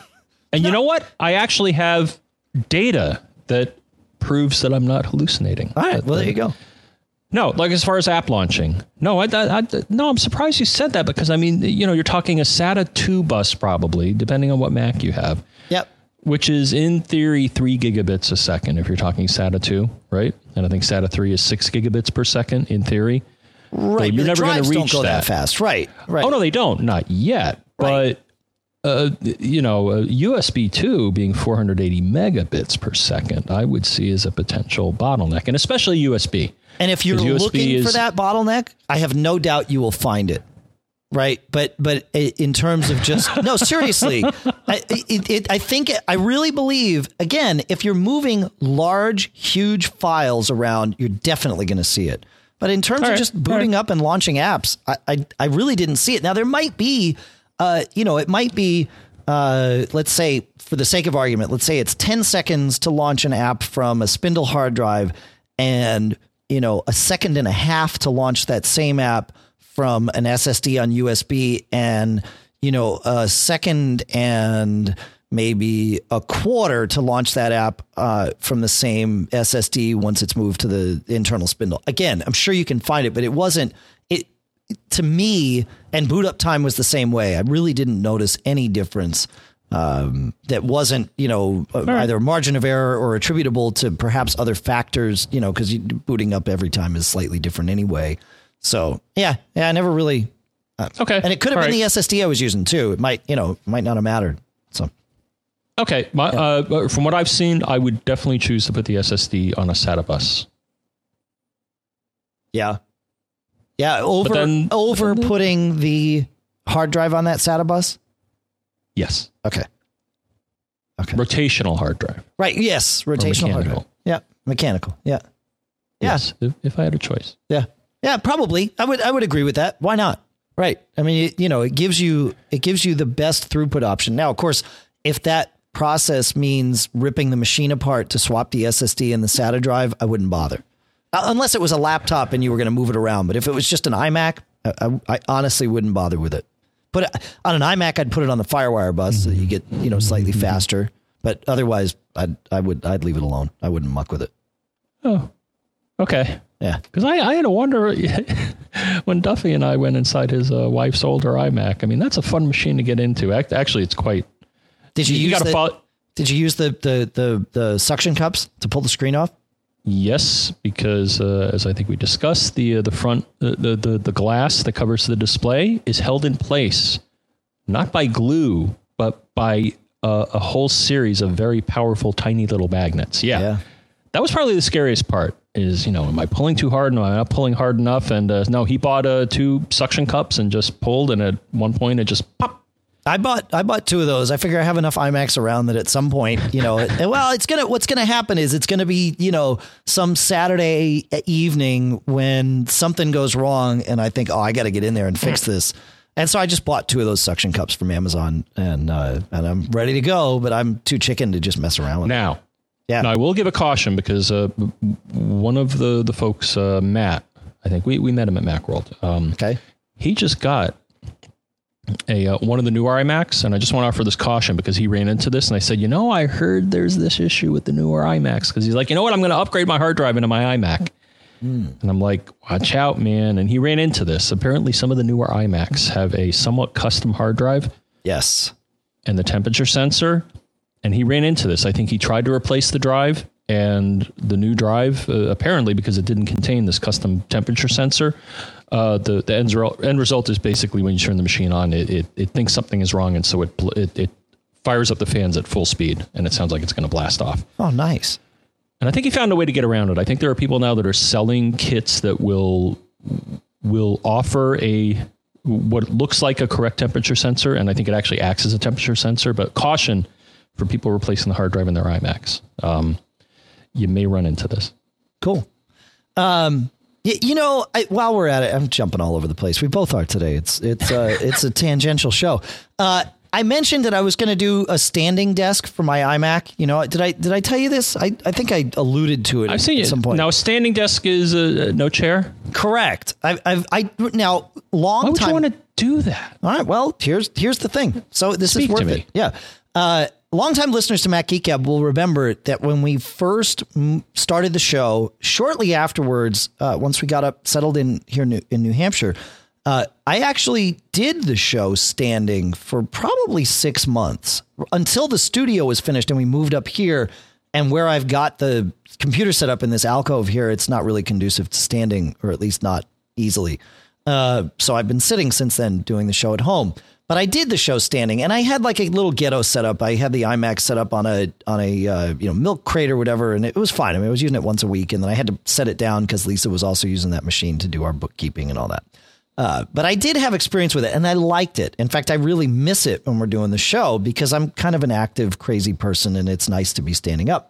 And no. you know what? I actually have data that proves that I'm not hallucinating. All right. But, well, there uh, you go. No, like as far as app launching. No, I, I, I, no, I'm surprised you said that, because I mean, you know, you're talking a SATA two bus probably, depending on what Mac you have. Yep. Which is in theory three gigabits a second if you're talking SATA two, right? And I think SATA three is six gigabits per second in theory. Right. So you're never going to reach don't go that. that fast. Right. Right. Oh no, they don't. Not yet. Right. But uh, you know, uh, U S B two being four hundred eighty megabits per second, I would see as a potential bottleneck, and especially U S B. And if you're looking is, for that bottleneck, I have no doubt you will find it. Right. But but in terms of just no, seriously, I, it, it, I think I really believe, again, if you're moving large, huge files around, you're definitely going to see it. But in terms All of right. just booting right. up and launching apps, I, I I really didn't see it. Now, there might be, uh, you know, it might be, uh, let's say, for the sake of argument, let's say it's ten seconds to launch an app from a spindle hard drive, and, you know, a second and a half to launch that same app from an S S D on U S B, and, you know, a second and maybe a quarter to launch that app uh, from the same S S D once it's moved to the internal spindle. Again, I'm sure you can find it, but it wasn't it to me. And boot up time was the same way. I really didn't notice any difference um, that wasn't, you know, right. either a margin of error or attributable to perhaps other factors, you know, because booting up every time is slightly different anyway. So, yeah, yeah, I never really. Uh, okay. And it could have All been right. the S S D I was using, too. It might, you know, might not have mattered. So. Okay. My, Yeah. uh, from what I've seen, I would definitely choose to put the S S D on a SATA bus. Yeah. Yeah. Over, then, over putting the hard drive on that SATA bus? Yes. Okay. Okay. Rotational hard drive. Right. Yes. Rotational hard drive. Yeah. Mechanical. Yeah. Yeah. Yes. If, if I had a choice. Yeah. Yeah, probably. I would I would agree with that. Why not? Right. I mean, it, you know, it gives you it gives you the best throughput option. Now, of course, if that process means ripping the machine apart to swap the S S D and the SATA drive, I wouldn't bother. Uh, unless it was a laptop and you were going to move it around. But if it was just an iMac, I, I, I honestly wouldn't bother with it. But on an iMac, I'd put it on the FireWire bus so that you get, you know, slightly faster. But otherwise, I'd I would I'd leave it alone. I wouldn't muck with it. Oh, okay. Yeah, because I, I had to wonder when Duffy and I went inside his uh, wife's older iMac. I mean, that's a fun machine to get into. Actually, it's quite. Did you, you use use the, follow, Did you use the, the the the suction cups to pull the screen off? Yes, because uh, as I think we discussed, the uh, the front uh, the, the the glass that covers the display is held in place not by glue, but by uh, a whole series of very powerful, tiny little magnets. Yeah. Yeah. That was probably the scariest part is, you know, am I pulling too hard? Am I not pulling hard enough? And uh, no, he bought uh, two suction cups and just pulled. And at one point it just popped. I bought I bought two of those. I figure I have enough IMAX around that at some point, you know, it, well, it's going to what's going to happen is it's going to be, you know, some Saturday evening when something goes wrong. And I think, oh, I got to get in there and fix this. And so I just bought two of those suction cups from Amazon and uh, and I'm ready to go. But I'm too chicken to just mess around with now. It. Yeah. Now, I will give a caution because uh, one of the, the folks, uh, Matt, I think we, we met him at Macworld. Um, okay. He just got a uh, one of the new iMacs, and I just want to offer this caution because he ran into this, and I said, you know, I heard there's this issue with the newer iMacs because he's like, you know what, I'm going to upgrade my hard drive into my iMac. Mm. And I'm like, watch out, man. And he ran into this. Apparently, some of the newer iMacs have a somewhat custom hard drive. Yes. And the temperature sensor. And he ran into this. I think he tried to replace the drive, and the new drive, uh, apparently because it didn't contain this custom temperature sensor, uh, the, the end, result, end result is basically when you turn the machine on, it, it, it thinks something is wrong, and so it, it it fires up the fans at full speed, and it sounds like it's going to blast off. Oh, nice. And I think he found a way to get around it. I think there are people now that are selling kits that will will offer a what looks like a correct temperature sensor, and I think it actually acts as a temperature sensor, but caution for people replacing the hard drive in their iMacs. Um, you may run into this. Cool. Um, y- you know, I, while we're at it, I'm jumping all over the place. We both are today. It's it's uh, it's a tangential show. Uh, I mentioned that I was going to do a standing desk for my iMac. You know, did I did I tell you this? I, I think I alluded to it I've seen at it. some point. Now, a standing desk is uh, no chair? Correct. I, I've I now long Why would time. you want to do that? All right. Well, here's here's the thing. So this Speak is worth to me. it. Yeah. Uh, Longtime listeners to Mac Geek Gab will remember that when we first started the show, shortly afterwards, uh, once we got up settled in here in New Hampshire, uh, I actually did the show standing for probably six months until the studio was finished and we moved up here. And where I've got the computer set up in this alcove here, it's not really conducive to standing, or at least not easily. Uh, so I've been sitting since then doing the show at home. But I did the show standing, and I had like a little ghetto setup. I had the iMac set up on a on a uh, you know milk crate or whatever, and it was fine. I mean, I was using it once a week, and then I had to set it down because Lisa was also using that machine to do our bookkeeping and all that. Uh, but I did have experience with it, and I liked it. In fact, I really miss it when we're doing the show because I'm kind of an active, crazy person, and it's nice to be standing up.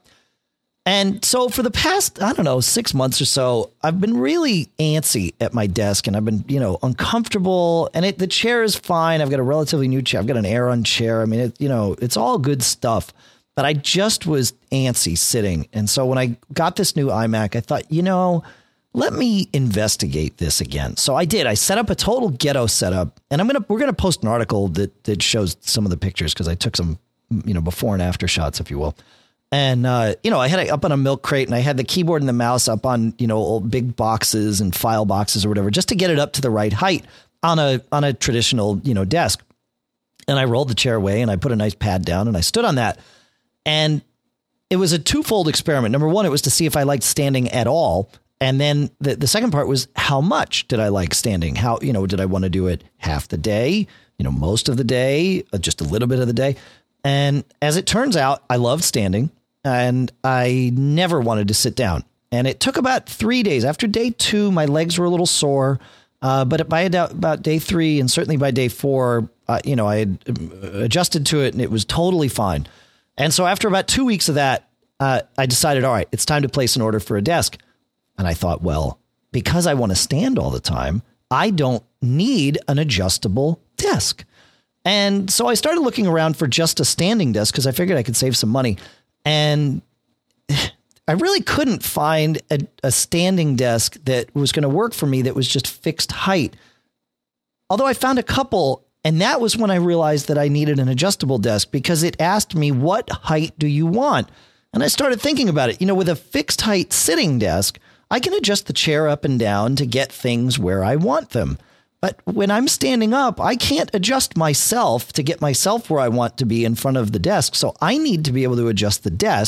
And so for the past, I don't know, six months or so, I've been really antsy at my desk, and I've been, you know, uncomfortable, and it, the chair is fine. I've got a relatively new chair. I've got an Aeron chair. I mean, it, you know, it's all good stuff, but I just was antsy sitting. And so when I got this new iMac, I thought, you know, let me investigate this again. So I did. I set up a total ghetto setup, and I'm going to, we're going to post an article that, that shows some of the pictures because I took some, you know, before and after shots, if you will. And, uh, you know, I had it up on a milk crate, and I had the keyboard and the mouse up on, you know, old big boxes and file boxes or whatever, just to get it up to the right height on a on a traditional, you know, desk. And I rolled the chair away, and I put a nice pad down, and I stood on that. And it was a twofold experiment. Number one, it was to see if I liked standing at all. And then the, the second part was, how much did I like standing? How, you know, did I want to do it half the day, you know, most of the day, just a little bit of the day? And as it turns out, I loved standing. And I never wanted to sit down. And it took about three days. After day two, my legs were a little sore. Uh, but by about day three, and certainly by day four, uh, you know, I had adjusted to it, and it was totally fine. And so after about two weeks of that, uh, I decided, all right, it's time to place an order for a desk. And I thought, well, because I want to stand all the time, I don't need an adjustable desk. And so I started looking around for just a standing desk because I figured I could save some money. And I really couldn't find a, a standing desk that was going to work for me that was just fixed height. Although I found a couple, and that was when I realized that I needed an adjustable desk because it asked me, what height do you want? And I started thinking about it. You know, with a fixed height sitting desk, I can adjust the chair up and down to get things where I want them. But when I'm standing up, I can't adjust myself to get myself where I want to be in front of the desk. So I need to be able to adjust the desk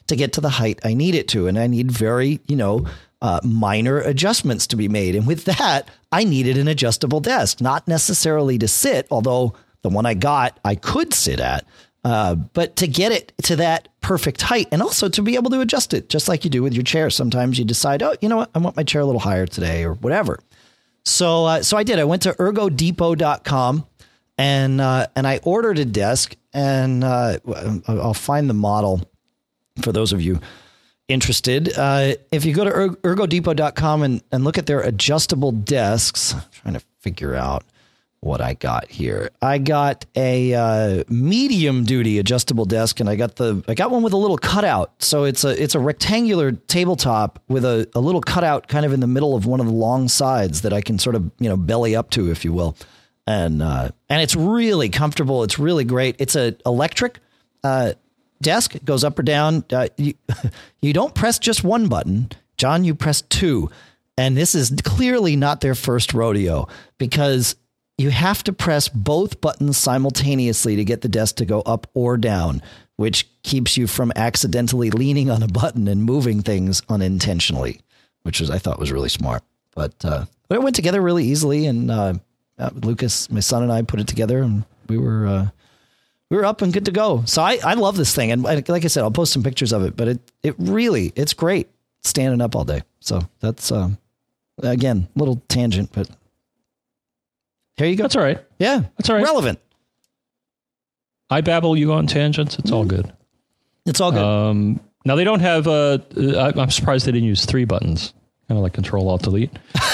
to get to the height I need it to. And I need very, you know, uh, minor adjustments to be made. And with that, I needed an adjustable desk, not necessarily to sit, although the one I got, I could sit at, uh, but to get it to that perfect height and also to be able to adjust it just like you do with your chair. Sometimes you decide, oh, you know what? I want my chair a little higher today or whatever. So, uh, so I did. I went to ergo depot dot com and, uh, and I ordered a desk, and, uh, I'll find the model for those of you interested. Uh, if you go to ergo depot dot com and, and look at their adjustable desks, I'm trying to figure out what I got here. I got a uh, medium duty adjustable desk, and I got the I got one with a little cutout. So it's a it's a rectangular tabletop with a, a little cutout kind of in the middle of one of the long sides that I can sort of, you know, belly up to, if you will. And uh, and it's really comfortable. It's really great. It's a electric uh, desk. It goes up or down. Uh, you, you don't press just one button, John. You press two. And this is clearly not their first rodeo, because you have to press both buttons simultaneously to get the desk to go up or down, which keeps you from accidentally leaning on a button and moving things unintentionally, which was, I thought was really smart. But, uh, but it went together really easily. And uh, uh, Lucas, my son, and I put it together, and we were uh, we were up and good to go. So I, I love this thing. And like I said, I'll post some pictures of it, but it, it really, it's great standing up all day. So that's, um, again, little tangent, but here you go. That's all right. Yeah, that's all right. Relevant. I babble, you on tangents. It's all good. It's all good. Um, now they don't have. Uh, I'm surprised they didn't use three buttons, kind of like Control Alt Delete.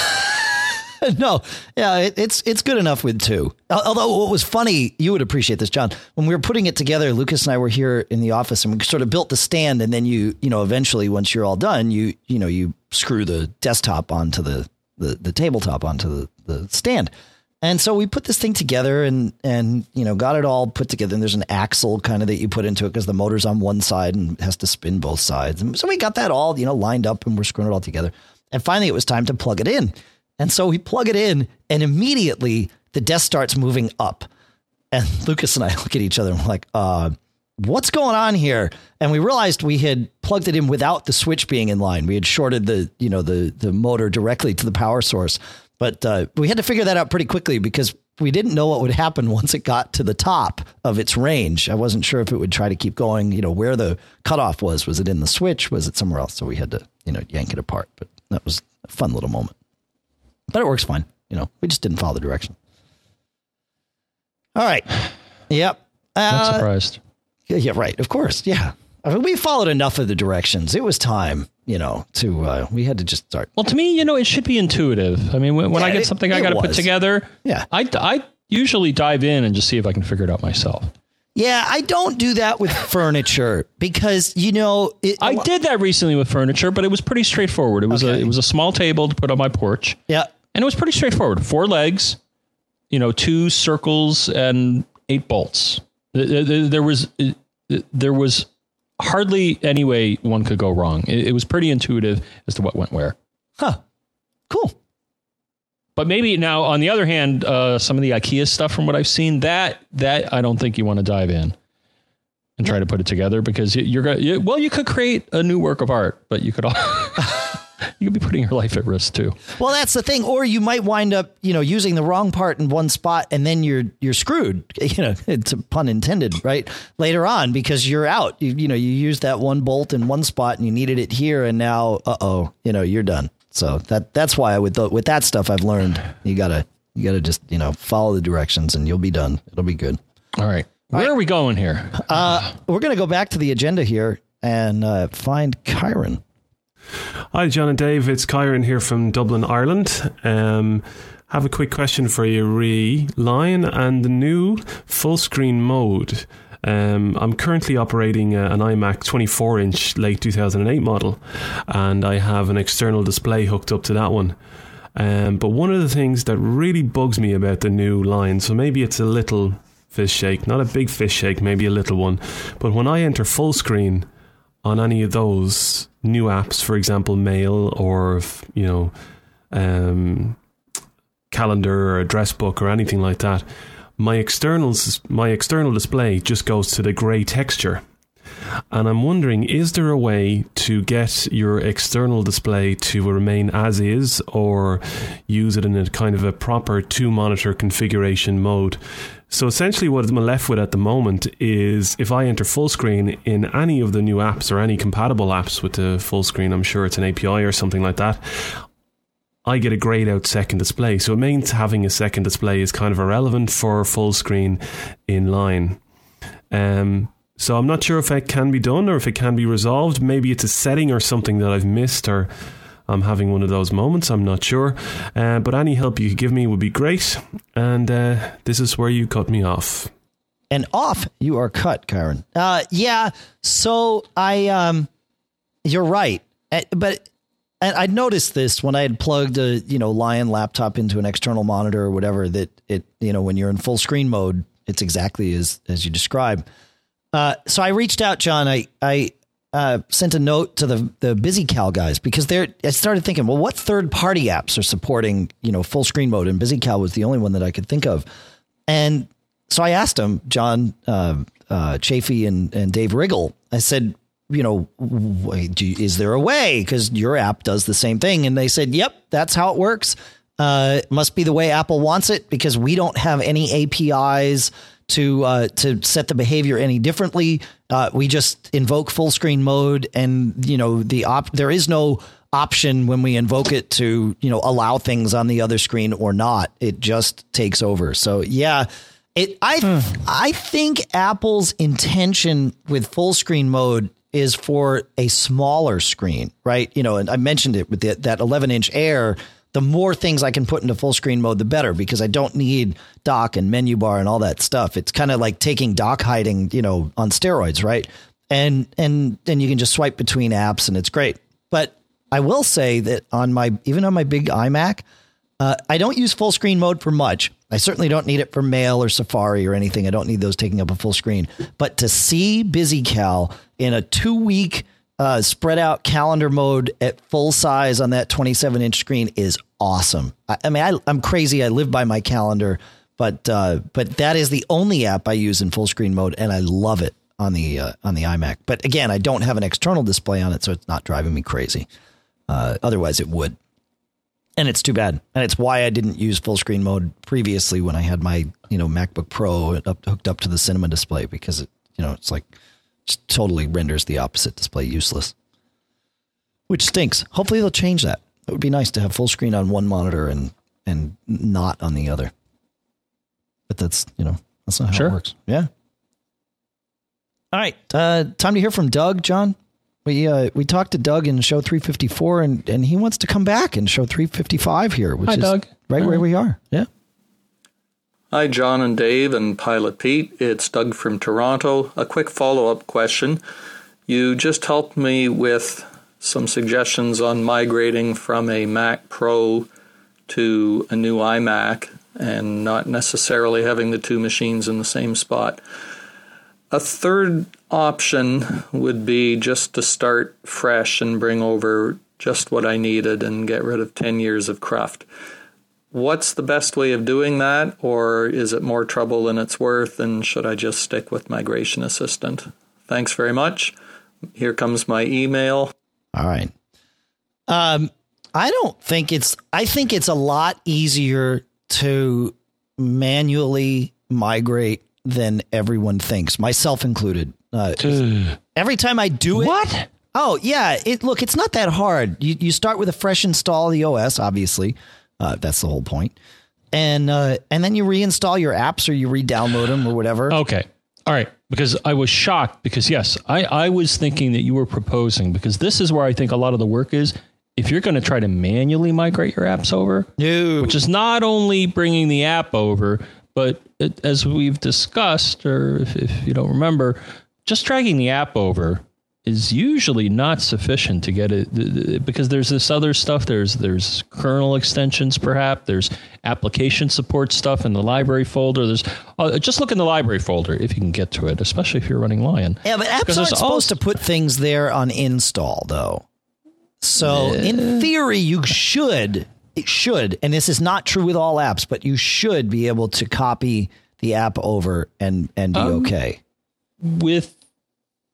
No, yeah, it, it's it's good enough with two. Although what was funny, you would appreciate this, John. When we were putting it together, Lucas and I were here in the office, and we sort of built the stand, and then you you know eventually once you're all done, you you know you screw the desktop onto the the, the tabletop onto the, the stand. And so we put this thing together and, and, you know, got it all put together. And there's an axle kind of that you put into it because the motor's on one side and has to spin both sides. And so we got that all, you know, lined up, and we're screwing it all together. And finally it was time to plug it in. And so we plug it in, and immediately the desk starts moving up. And Lucas and I look at each other and we're like, uh, what's going on here? And we realized we had plugged it in without the switch being in line. We had shorted the, you know, the, the motor directly to the power source. But uh, we had to figure that out pretty quickly because we didn't know what would happen once it got to the top of its range. I wasn't sure if it would try to keep going, you know, where the cutoff was. Was it in the switch? Was it somewhere else? So we had to, you know, yank it apart. But that was a fun little moment. But it works fine. You know, we just didn't follow the direction. All right. Yep. Uh, Not surprised. Yeah, right. Of course. Yeah. I mean, we followed enough of the directions. It was time, you know, to, uh, we had to just start. Well, to me, you know, it should be intuitive. I mean, when, when yeah, I get it, something I got to put together, yeah, I, I usually dive in and just see if I can figure it out myself. Yeah, I don't do that with furniture because, you know, it, I did that recently with furniture, but it was pretty straightforward. It was okay. a, it was a small table to put on my porch. Yeah. And it was pretty straightforward. Four legs, you know, two circles and eight bolts. There, there, there was, there was hardly any way one could go wrong. It, it was pretty intuitive as to what went where. Huh. Cool. But maybe now, on the other hand, uh, some of the IKEA stuff from what I've seen, that that I don't think you want to dive in and try to put it together because you're going you, well, you could create a new work of art, but you could all, you could be putting your life at risk too. Well, that's the thing. Or you might wind up, you know, using the wrong part in one spot and then you're you're screwed. You know, it's a pun intended, right? Later on, because you're out. You, you know, you used that one bolt in one spot and you needed it here, and now, uh oh, you know, you're done. So that that's why I with the, with that stuff I've learned you gotta you gotta just you know follow the directions and you'll be done. It'll be good. All right, where All right. are we going here? Uh, we're gonna go back to the agenda here and uh, find Kyron. Hi, John and Dave. It's Kyron here from Dublin, Ireland. Um, have a quick question for you, re Lion and the new full screen mode. Um, I'm currently operating uh, an iMac twenty-four inch late two thousand eight model, and I have an external display hooked up to that one. Um, but one of the things that really bugs me about the new Lion, so maybe it's a little fish shake, not a big fish shake, maybe a little one, but when I enter full screen on any of those new apps, for example, Mail or, you know, um, Calendar or Address Book or anything like that, my externals, my external display just goes to the grey texture. And I'm wondering, is there a way to get your external display to remain as is, or use it in a kind of a proper two-monitor configuration mode? So essentially what I'm left with at the moment is if I enter full screen in any of the new apps or any compatible apps with the full screen, I'm sure it's an A P I or something like that, I get a grayed out second display. So it means having a second display is kind of irrelevant for full screen in line. Um, so I'm not sure if it can be done or if it can be resolved. Maybe it's a setting or something that I've missed, or I'm having one of those moments. I'm not sure. Uh, but any help you could give me would be great. And uh, this is where you cut me off. And off you are cut, Kyron. Uh, yeah. So I, um, you're right. Uh, but and I noticed this when I had plugged a, you know, Lion laptop into an external monitor or whatever, that it, you know, when you're in full screen mode, it's exactly as, as you describe. Uh, so I reached out, John. I, I, Uh, sent a note to the the BusyCal guys, because they're. I started thinking, well, what third party apps are supporting, you know, full screen mode? And BusyCal was the only one that I could think of. And so I asked them, John uh, uh, Chafee and, and Dave Riggle. I said, you know, wait, do you, is there a way? Because your app does the same thing. And they said, yep, that's how it works. Uh, it must be the way Apple wants it, because we don't have any A P Is to uh, to set the behavior any differently. Uh, we just invoke full screen mode, and you know the op- there is no option when we invoke it to you know allow things on the other screen or not. It just takes over. So yeah, it I hmm. I think Apple's intention with full screen mode is for a smaller screen, right? You know, and I mentioned it with the, that eleven inch Air. The more things I can put into full screen mode, the better, because I don't need dock and menu bar and all that stuff. It's kind of like taking dock hiding, you know, on steroids, right? And and then you can just swipe between apps, and it's great. But I will say that on my even on my big iMac, uh, I don't use full screen mode for much. I certainly don't need it for Mail or Safari or anything. I don't need those taking up a full screen. But to see BusyCal in a two week Uh, spread out calendar mode at full size on that twenty-seven inch screen is awesome. I, I mean, I, I'm crazy. I live by my calendar, but uh, but that is the only app I use in full screen mode, and I love it on the uh, on the iMac. But again, I don't have an external display on it, so it's not driving me crazy. Uh, otherwise, it would, and it's too bad. And it's why I didn't use full screen mode previously when I had my you know MacBook Pro up, hooked up to the Cinema display, because it you know it's like. Just totally renders the opposite display useless, which stinks. Hopefully they'll change that. It would be nice to have full screen on one monitor and and not on the other. But that's, you know, that's not how sure. it works. Yeah. All right. Uh, time to hear from Doug, John. We uh, we talked to Doug in show three fifty-four, and, and he wants to come back in show three fifty-five here, which Hi, is Doug. right All where right. we are. Yeah. Hi, John and Dave and Pilot Pete. It's Doug from Toronto. A quick follow-up question. You just helped me with some suggestions on migrating from a Mac Pro to a new iMac and not necessarily having the two machines in the same spot. A third option would be just to start fresh and bring over just what I needed and get rid of ten years of cruft. What's the best way of doing that, or is it more trouble than it's worth, and should I just stick with Migration Assistant? Thanks very much. Here comes my email. All right. Um, I don't think it's, I think it's a lot easier to manually migrate than everyone thinks, myself included. Uh, every time I do it. What? Oh, yeah. It, look, it's not that hard. You, you start with a fresh install of the O S, obviously. Uh, that's the whole point. And uh, and then you reinstall your apps, or you re-download them or whatever. Okay. All right. Because I was shocked because, yes, I, I was thinking that you were proposing, because this is where I think a lot of the work is. If you're going to try to manually migrate your apps over, no. which is not only bringing the app over, but it, as we've discussed, or if, if you don't remember, just dragging the app over is usually not sufficient to get it, because there's this other stuff. There's there's kernel extensions, perhaps. There's application support stuff in the library folder. There's uh, just look in the library folder if you can get to it, especially if you're running Lion. Yeah, but apps aren't supposed also- to put things there on install, though. So yeah. In theory, you should, it should, and this is not true with all apps, but you should be able to copy the app over and, and be um, okay. With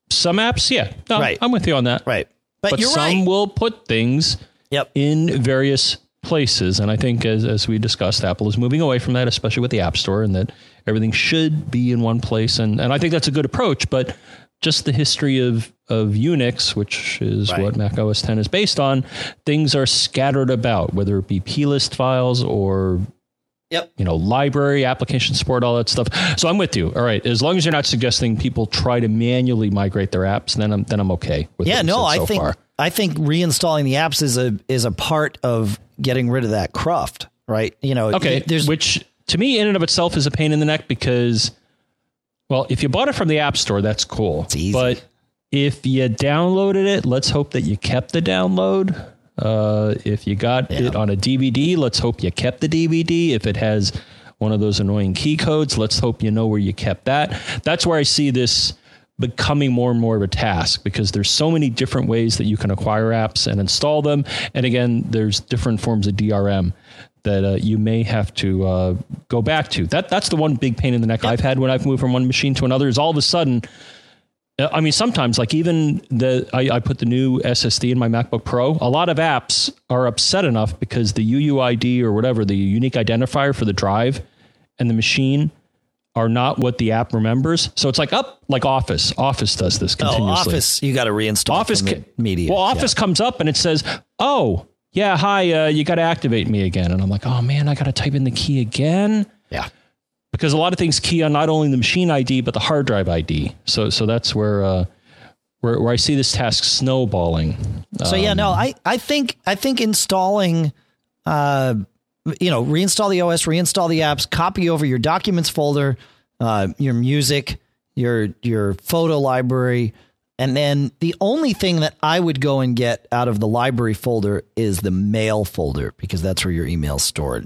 Some apps, yeah. No, Right. I'm with you on that. Right. But, But you're some right. will put things Yep. in various places. And I think, as, as we discussed, Apple is moving away from that, especially with the App Store, and that everything should be in one place. And, and I think that's a good approach. But just the history of, of Unix, which is Right. what Mac O S ten is based on, things are scattered about, whether it be plist files or Yep. you know, library, application support, all that stuff. So I'm with you. All right. As long as you're not suggesting people try to manually migrate their apps, then I'm then I'm okay with Yeah, what you no, said I so think far. I think reinstalling the apps is a is a part of getting rid of that cruft, right? You know, Okay. there's Which to me in and of itself is a pain in the neck because, well, if you bought it from the App Store, that's cool. It's easy. But if you downloaded it, let's hope that you kept the download. Uh, if you got Yeah. it on a D V D, let's hope you kept the D V D. If it has one of those annoying key codes, let's hope you know where you kept that. That's where I see this becoming more and more of a task because there's so many different ways that you can acquire apps and install them. And again, there's different forms of D R M that uh, you may have to uh, go back to. That That's the one big pain in the neck I've had when I've moved from one machine to another is all of a sudden, I mean, sometimes like even the, I, I put the new S S D in my MacBook Pro. A lot of apps are upset enough because the U U I D or whatever, the unique identifier for the drive and the machine are not what the app remembers. So it's like up like Office. Office does this oh, continuously. Office. You got to reinstall Office from the ca- media. Well, Office comes up and it says, "Oh, yeah, hi, uh, you got to activate me again." And I'm like, "Oh man, I got to type in the key again." Yeah. Because a lot of things key on not only the machine I D but the hard drive I D. So so that's where uh, where where I see this task snowballing. So yeah, no, I, I think I think installing, uh, you know, reinstall the O S, reinstall the apps, copy over your documents folder, uh, your music, your your photo library, and then the only thing that I would go and get out of the library folder is the mail folder because that's where your email's stored.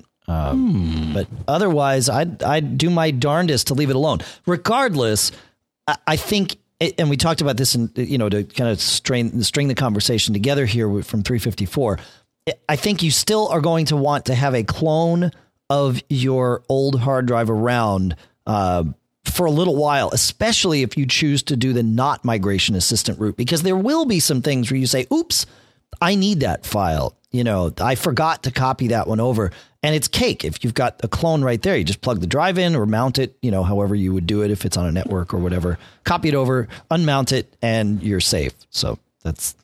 Um, But otherwise, I'd, I'd do my darndest to leave it alone. Regardless, I, I think, it, and we talked about this, in, you know, to kind of strain, string the conversation together here with, from three fifty-four. I think you still are going to want to have a clone of your old hard drive around uh, for a little while, especially if you choose to do the not migration assistant route, because there will be some things where you say, oops, I need that file. You know, I forgot to copy that one over. And it's cake. If you've got a clone right there, you just plug the drive in or mount it, you know, however you would do it if it's on a network or whatever. Copy it over, unmount it, and you're safe. So that's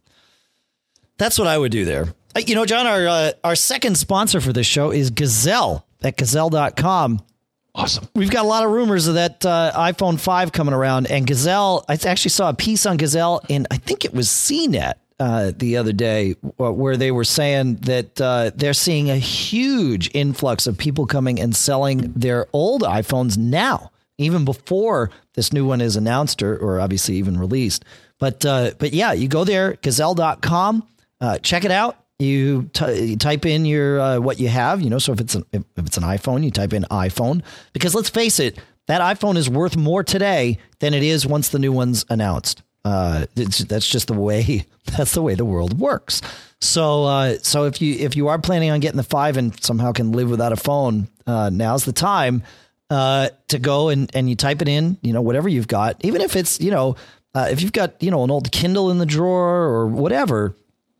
that's what I would do there. Uh, you know, John, our uh, our second sponsor for this show is Gazelle at gazelle dot com. Awesome. We've got a lot of rumors of that uh, iPhone five coming around, and Gazelle, I actually saw a piece on Gazelle in, I think it was C net uh, the other day, where they were saying that uh, they're seeing a huge influx of people coming and selling their old iPhones now, even before this new one is announced or, or obviously even released. But uh, but yeah, you go there, gazelle dot com, uh, check it out. You, t- you type in your uh, what you have, you know. So if it's an, if, if it's an iPhone, you type in iPhone, because let's face it, that iPhone is worth more today than it is once the new one's announced. Uh, it's, that's just the way that's the way the world works. So uh, so if you if you are planning on getting the five and somehow can live without a phone, uh, now's the time uh, to go and and you type it in, you know, whatever you've got, even if it's, you know, uh, if you've got, you know, an old Kindle in the drawer or whatever.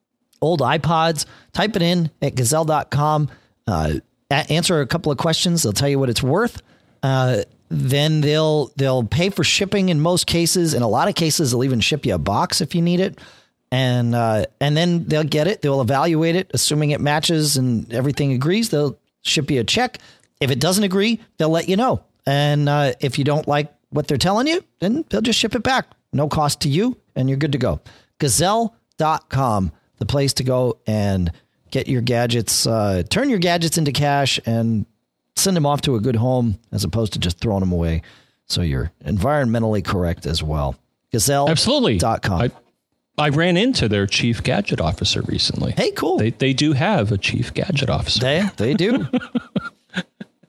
Old iPods, type it in at gazelle dot com, uh, a- answer a couple of questions. They'll tell you what it's worth. Uh, then they'll they'll pay for shipping in most cases. In a lot of cases, they'll even ship you a box if you need it. And uh, and then they'll get it. They'll evaluate it, assuming it matches and everything agrees. They'll ship you a check. If it doesn't agree, they'll let you know. And uh, if you don't like what they're telling you, then they'll just ship it back. No cost to you, and you're good to go. gazelle dot com. The place to go and get your gadgets, uh, turn your gadgets into cash and send them off to a good home as opposed to just throwing them away. So you're environmentally correct as well. gazelle dot com. Absolutely. I, I ran into their chief gadget officer recently. Hey, cool. They they do have a chief gadget officer. They, they do. All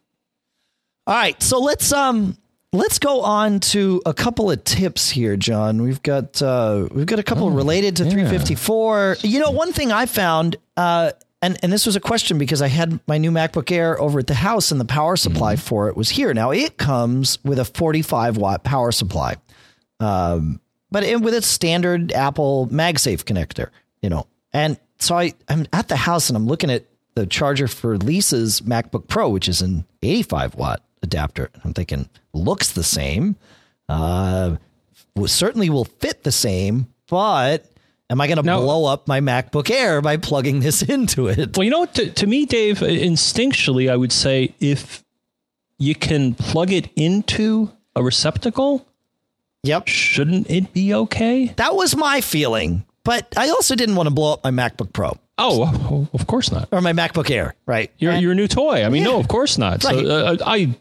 right. So let's, um, Let's go on to a couple of tips here, John. We've got uh, we've got a couple oh, related to yeah. three fifty-four. You know, one thing I found, uh, and and this was a question because I had my new MacBook Air over at the house, and the power supply mm-hmm. for it was here. Now it comes with a forty-five watt power supply, um, but in, with a standard Apple MagSafe connector, you know. And so I, I'm at the house and I'm looking at the charger for Lisa's MacBook Pro, which is an eighty-five watt adapter. I'm thinking, looks the same. Uh, certainly will fit the same, but am I going to blow up my MacBook Air by plugging this into it? Well, you know, to, to me, Dave, instinctually, I would say if you can plug it into a receptacle, yep, shouldn't it be okay? That was my feeling. But I also didn't want to blow up my MacBook Pro. Oh, of course not. Or my MacBook Air, right? Your and, your new toy. I mean, yeah. no, of course not. Right. So uh, I,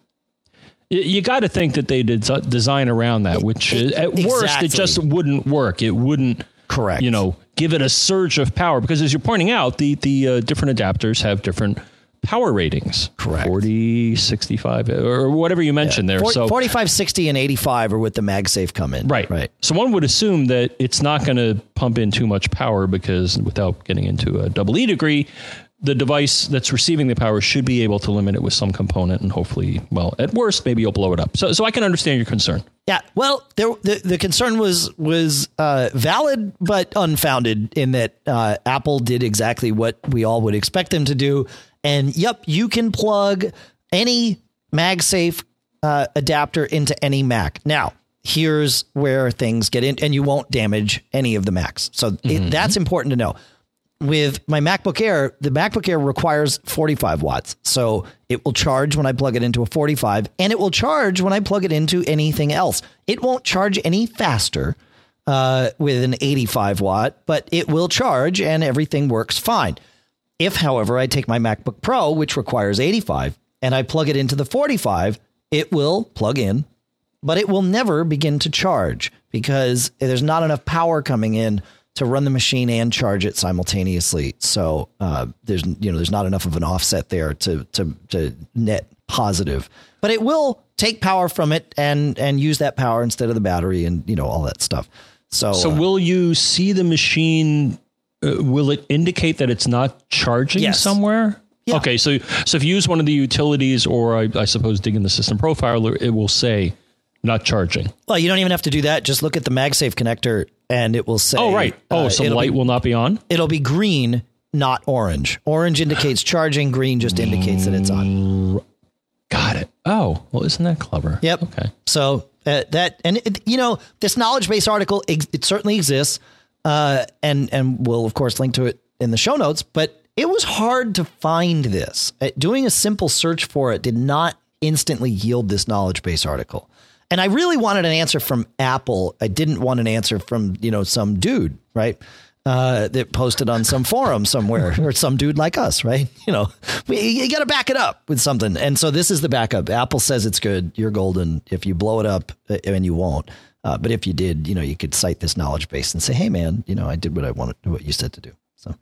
you got to think that they did design around that, which it, at exactly. worst, it just wouldn't work. It wouldn't, correct. You know, give it a surge of power because, as you're pointing out, the the uh, different adapters have different power ratings. Correct. forty, sixty-five, or whatever you mentioned yeah. there. forty, so forty-five, sixty, and eighty-five are what the MagSafe come in. Right. Right. So one would assume that it's not going to pump in too much power because without getting into a double E degree, the device that's receiving the power should be able to limit it with some component and hopefully, well, at worst, maybe you'll blow it up. So so I can understand your concern. Yeah. Well, there, the, the concern was was uh, valid, but unfounded in that uh, Apple did exactly what we all would expect them to do. And yep, you can plug any MagSafe uh, adapter into any Mac. Now, here's where things get in, and you won't damage any of the Macs. So mm-hmm. it, that's important to know. With my MacBook Air, the MacBook Air requires forty-five watts. So it will charge when I plug it into a forty-five, and it will charge when I plug it into anything else. It won't charge any faster uh, with an eighty-five watt, but it will charge and everything works fine. If, however, I take my MacBook Pro, which requires eighty-five, and I plug it into the forty-five, it will plug in, but it will never begin to charge because there's not enough power coming in to run the machine and charge it simultaneously. So uh, there's you know there's not enough of an offset there to to to net positive. But it will take power from it and and use that power instead of the battery and you know all that stuff. So so uh, will you see the machine? Uh, will it indicate that it's not charging yes. somewhere? Yeah. Okay, so so if you use one of the utilities, or I, I suppose dig in the system profiler, it will say not charging. Well, you don't even have to do that. Just look at the MagSafe connector, and it will say. Oh, right. Oh, uh, so the light be, will not be on. It'll be green, not orange. Orange indicates charging. Green just indicates that it's on. Got it. Oh, well, isn't that clever? Yep. Okay. So uh, that and it, you know this knowledge base article it, it certainly exists. Uh, and and we'll, of course, link to it in the show notes. But it was hard to find this. Uh, doing a simple search for it did not instantly yield this knowledge base article. And I really wanted an answer from Apple. I didn't want an answer from, you know, some dude, right, uh, that posted on some forum somewhere or some dude like us. Right. You know, we, you got to back it up with something. And so this is the backup. Apple says it's good. You're golden. If you blow it up, and you won't. Uh, but if you did, you know, you could cite this knowledge base and say, hey, man, you know, I did what I wanted, what you said to do. So,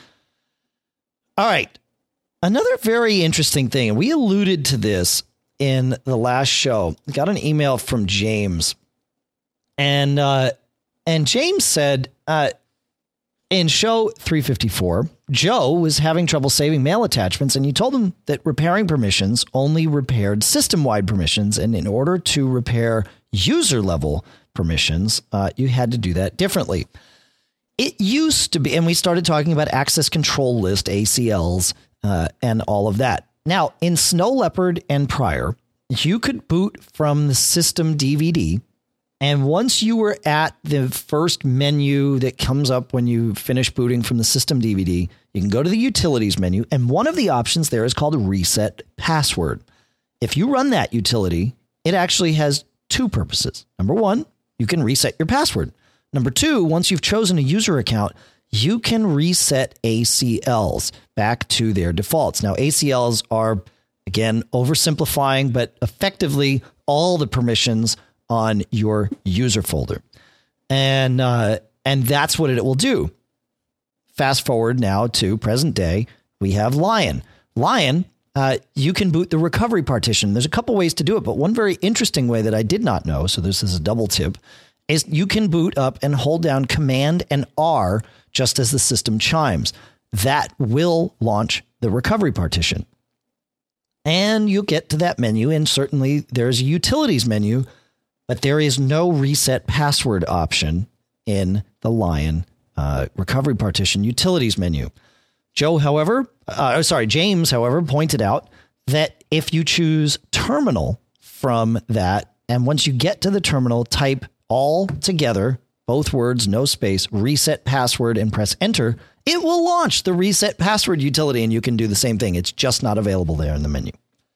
all right. Another very interesting thing, and we alluded to this in the last show. I got an email from James, and uh, and James said uh, in show three fifty-four, Joe was having trouble saving mail attachments, and you told him that repairing permissions only repaired system-wide permissions, and in order to repair user level permissions, uh, you had to do that differently. It used to be, and we started talking about access control list, A C Ls, uh, and all of that. Now, in Snow Leopard and prior, you could boot from the system D V D. And once you were at the first menu that comes up when you finish booting from the system D V D, you can go to the utilities menu. And one of the options there is called reset password. If you run that utility, it actually has two purposes. Number one, you can reset your password. Number two, once you've chosen a user account, you can reset A C Ls back to their defaults. Now, A C Ls are, again, oversimplifying, but effectively all the permissions on your user folder. And uh, and that's what it will do. Fast forward now to present day, we have Lion. Lion, uh, you can boot the recovery partition. There's a couple ways to do it, but one very interesting way that I did not know, so this is a double tip, is you can boot up and hold down Command and R just as the system chimes. That will launch the recovery partition. And you get to that menu, and certainly there's a utilities menu but there is no reset password option in the Lion uh, recovery partition utilities menu. Joe, however, uh, sorry, James, however, pointed out that if you choose terminal from that, and once you get to the terminal, type all together, both words, no space, reset password, and press enter, it will launch the reset password utility, and you can do the same thing. It's just not available there in the menu.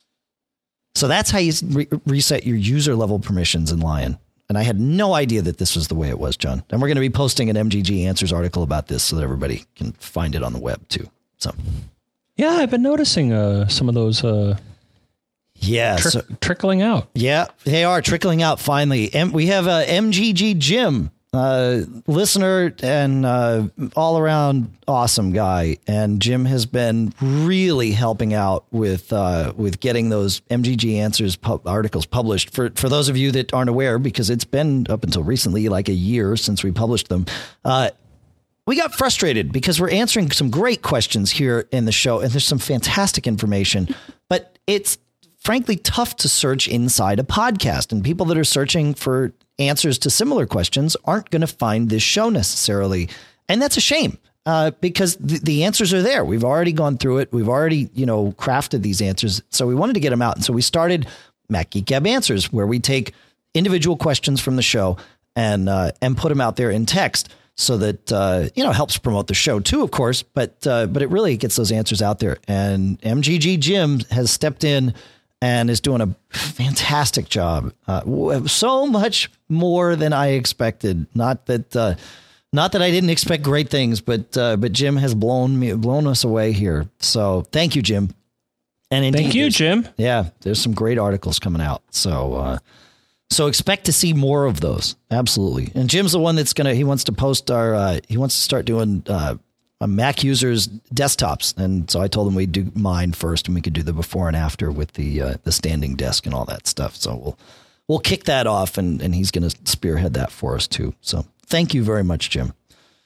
So that's how you re- reset your user level permissions in Lion. And I had no idea that this was the way it was, John. And we're going to be posting an M G G Answers article about this so that everybody can find it on the web too. So, yeah, I've been noticing uh, some of those uh, yeah, tri- so, trickling out. Yeah, they are trickling out finally. And we have uh, M G G Jim, uh, listener and uh, all around awesome guy. And Jim has been really helping out with uh, with getting those M G G Answers pu- articles published. For for those of you that aren't aware, because it's been up until recently like a year since we published them. Uh, we got frustrated because we're answering some great questions here in the show, and there's some fantastic information, but it's frankly tough to search inside a podcast, and people that are searching for answers to similar questions aren't going to find this show necessarily. And that's a shame uh, because the, the answers are there. We've already gone through it. We've already, you know, crafted these answers. So we wanted to get them out. And so we started Mac Geek Gab Answers, where we take individual questions from the show and, uh, and put them out there in text so that, uh, you know, helps promote the show too, of course, but, uh, but it really gets those answers out there. And M G G Jim has stepped in and is doing a fantastic job. Uh, so much more than I expected. Not that, uh, not that I didn't expect great things, but uh, but Jim has blown me, blown us away here. So thank you, Jim. And indeed, thank you, Jim. Yeah, there's some great articles coming out. So uh, so expect to see more of those. Absolutely. And Jim's the one that's gonna. He wants to post our. Uh, he wants to start doing. Uh, Mac users desktops. And so I told him we'd do mine first and we could do the before and after with the uh, the standing desk and all that stuff. So we'll we'll kick that off and, and he's going to spearhead that for us too. So thank you very much, Jim.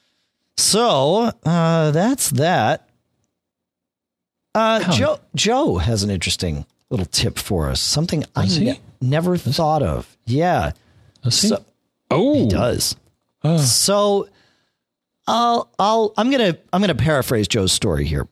So uh, that's that. Uh, oh. Joe Joe has an interesting little tip for us. Something does I ne- never does thought he? of. Yeah. Does he? So, oh, he does. Oh. So I'll, I'll, I'm going to, I'm going to paraphrase Joe's story here.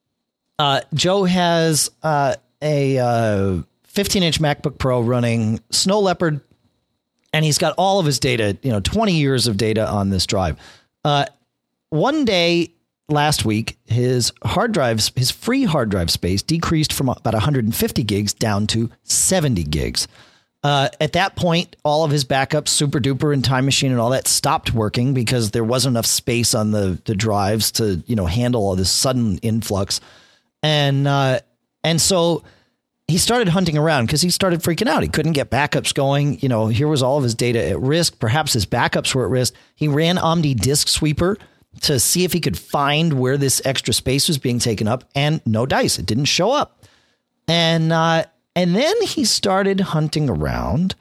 Uh, Joe has, uh, a, uh, fifteen inch MacBook Pro running Snow Leopard, and he's got all of his data, you know, twenty years of data on this drive. Uh, one day last week, his hard drives, his free hard drive space decreased from about one hundred fifty gigs down to seventy gigs. Uh, at that point, all of his backups, Super Duper and Time Machine and all that stopped working because there wasn't enough space on the, the drives to, you know, handle all this sudden influx. And, uh, and so he started hunting around because he started freaking out. He couldn't get backups going. You know, here was all of his data at risk. Perhaps his backups were at risk. He ran Omni Disk Sweeper to see if he could find where this extra space was being taken up, and no dice. It didn't show up. And, uh, And then he started hunting around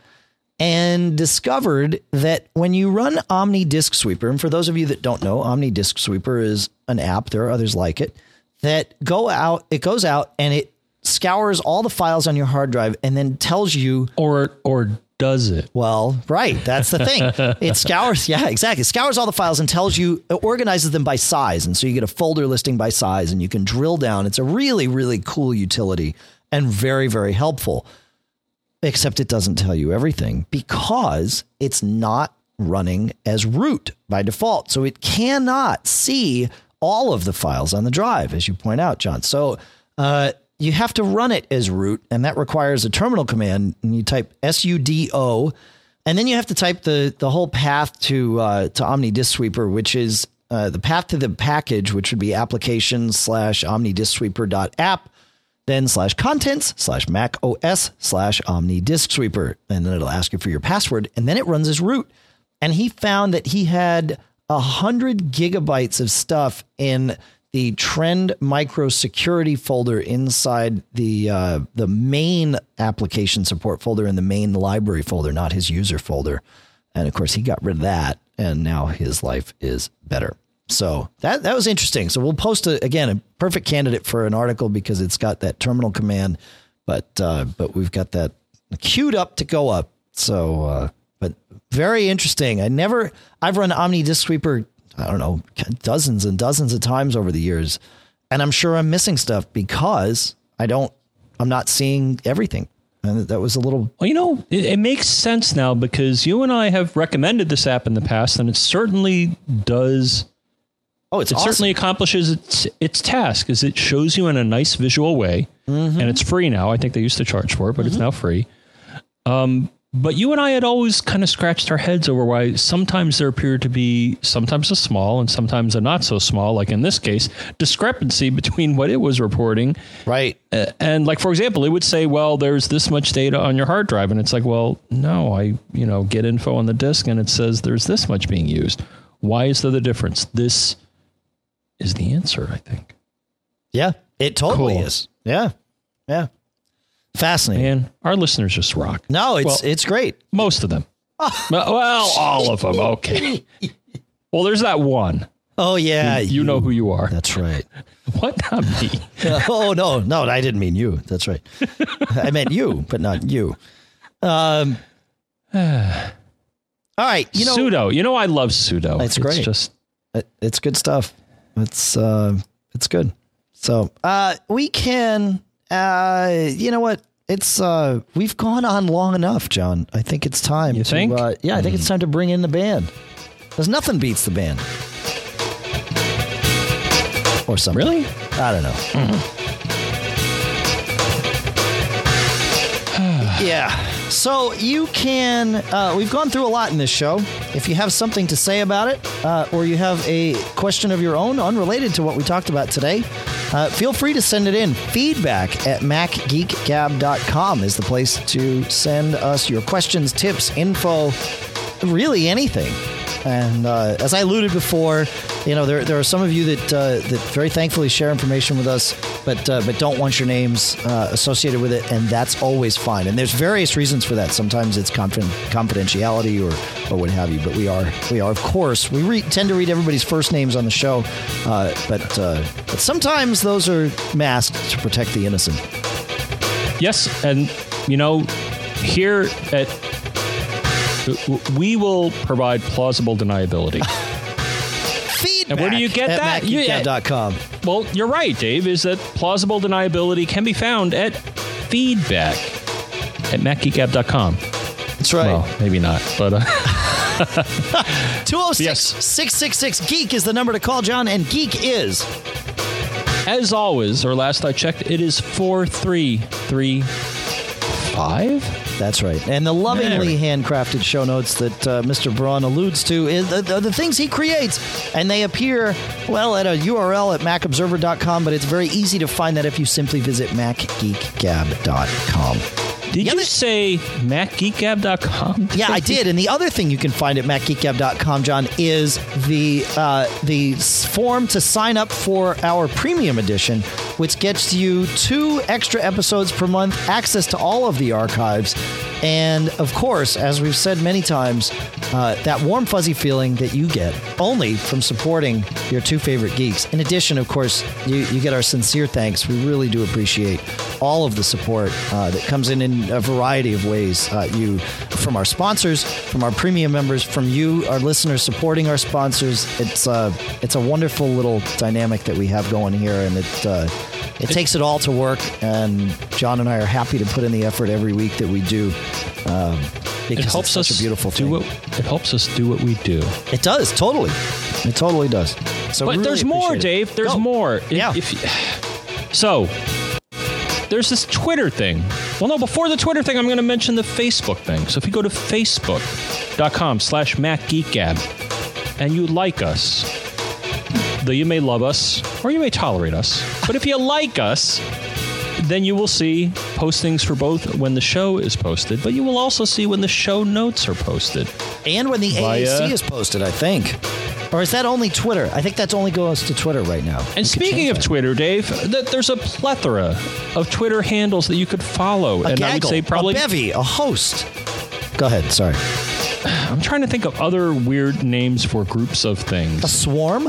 and discovered that when you run Omni Disk Sweeper, and for those of you that don't know, Omni Disk Sweeper is an app, there are others like it, that go out, it goes out and it scours all the files on your hard drive and then tells you. Or, or does it? Well, right. That's the thing. It scours. Yeah, exactly. It scours all the files and tells you, it organizes them by size. And so you get a folder listing by size and you can drill down. It's a really, really cool utility. And very, very helpful, except it doesn't tell you everything because it's not running as root by default. So it cannot see all of the files on the drive, as you point out, John. So uh, you have to run it as root, and that requires a terminal command. And you type sudo, and then you have to type the, the whole path to uh, to Omni Disk Sweeper, which is uh, the path to the package, which would be application slash Omni Disk Sweeper dot app. Then slash contents slash Mac O S slash Omni Disk Sweeper. And then it'll ask you for your password. And then it runs as root. And he found that he had a hundred gigabytes of stuff in the Trend Micro Security folder inside the uh, the main application support folder and the main library folder, not his user folder. And of course, he got rid of that. And now his life is better. So that that was interesting. So we'll post, a, again, a perfect candidate for an article because it's got that terminal command, but uh, but we've got that queued up to go up. So uh, but very interesting. I never, I've run Omni Disk Sweeper, I don't know, dozens and dozens of times over the years. And I'm sure I'm missing stuff because I don't, I'm not seeing everything. And that was a little... Well, you know, it, it makes sense now because you and I have recommended this app in the past, and it certainly does... Oh, it's It awesome. certainly accomplishes its its task, is it shows you in a nice visual way, Mm-hmm. and it's free now. I think they used to charge for it, but mm-hmm. it's now free. Um, but you and I had always kind of scratched our heads over why sometimes there appeared to be sometimes a small and sometimes a not so small, like in this case, discrepancy between what it was reporting. Right. Uh, and like, for example, it would say, well, there's this much data on your hard drive. And it's like, well, no, I, you know, get info on the disk and it says there's this much being used. Why is there the difference? This is the answer, I think. Yeah, it totally Cool. is. Yeah. Yeah. Fascinating. Man, our listeners just rock. No, it's Well, it's great. Most of them. Well, all of them. Okay. Well, there's that one. Oh, yeah. You know who you are. That's right. What? Not me. Oh, no, no, I didn't mean you. That's right. I meant you, but not you. Um. All right. You know, Pseudo. You know, I love pseudo. It's great. It's just... it- it's good stuff. It's uh, it's good. So uh, we can, uh, you know what? It's uh, we've gone on long enough, John. I think it's time. You to, think? Uh, yeah, I think it's time to bring in the band. Because nothing beats the band. Or something. Really? I don't know. Yeah. So you can, uh, we've gone through a lot in this show. If you have something to say about it, uh, or you have a question of your own unrelated to what we talked about today, uh, feel free to send it in. Feedback at mac geek gab dot com is the place to send us your questions, tips, info, really anything. And uh, as I alluded before, you know, there there are some of you that uh, that very thankfully share information with us, but uh, but don't want your names uh, associated with it, and that's always fine. And there's various reasons for that. Sometimes it's confiden- confidentiality or or what have you. But we are we are of course we re- tend to read everybody's first names on the show, uh, but uh, but sometimes those are masked to protect the innocent. Yes, and, you know, here at... We will provide plausible deniability. Feedback. And where do you get at that? mac geek gab dot com. Well, you're right, Dave, is that plausible deniability can be found at feedback at mac geek gab dot com. That's right. Well, maybe not, but... Uh, two oh six, Yes. six six six, geek is the number to call, John, and geek is... as always, or last I checked, it is four three three five. That's right. And the lovingly handcrafted show notes that uh, Mister Braun alludes to is the, the, the things he creates. And they appear, well, at a U R L at mac observer dot com, but it's very easy to find that if you simply visit mac geek gab dot com. Did The you other- say mac geek gab dot com? Yeah, I did. And the other thing you can find at mac geek gab dot com, John, is the uh, the s- form to sign up for our premium edition, which gets you two extra episodes per month, access to all of the archives, and of course, as we've said many times, uh, that warm fuzzy feeling that you get only from supporting your two favorite geeks. In addition, of course, you, you get our sincere thanks. We really do appreciate all of the support uh, that comes in in a variety of ways. Uh, you, from our sponsors, from our premium members, from you, our listeners supporting our sponsors. It's uh, it's a wonderful little dynamic that we have going here, and it uh, it takes it all to work. And John and I are happy to put in the effort every week that we do. Um, because It helps it's such us a beautiful do thing. what it helps us do what we do. It does totally. It totally does. So But really there's more, appreciate it. Dave. There's Go. more. If- Yeah. If, so there's this Twitter thing. Well, no, before the Twitter thing, I'm going to mention the Facebook thing. So if you go to facebook.com slash MacGeekGab and you like us, though you may love us or you may tolerate us, but if you like us, then you will see postings for both when the show is posted, but you will also see when the show notes are posted. And when the Via- A A C is posted, I think. Or is that only Twitter? I think that's only goes to Twitter right now. And speaking of Twitter, Dave, th- there's a plethora of Twitter handles that you could follow. a and gaggle, I would say probably a bevy, a host. Go ahead. Sorry. I'm trying to think of other weird names for groups of A things. swarm?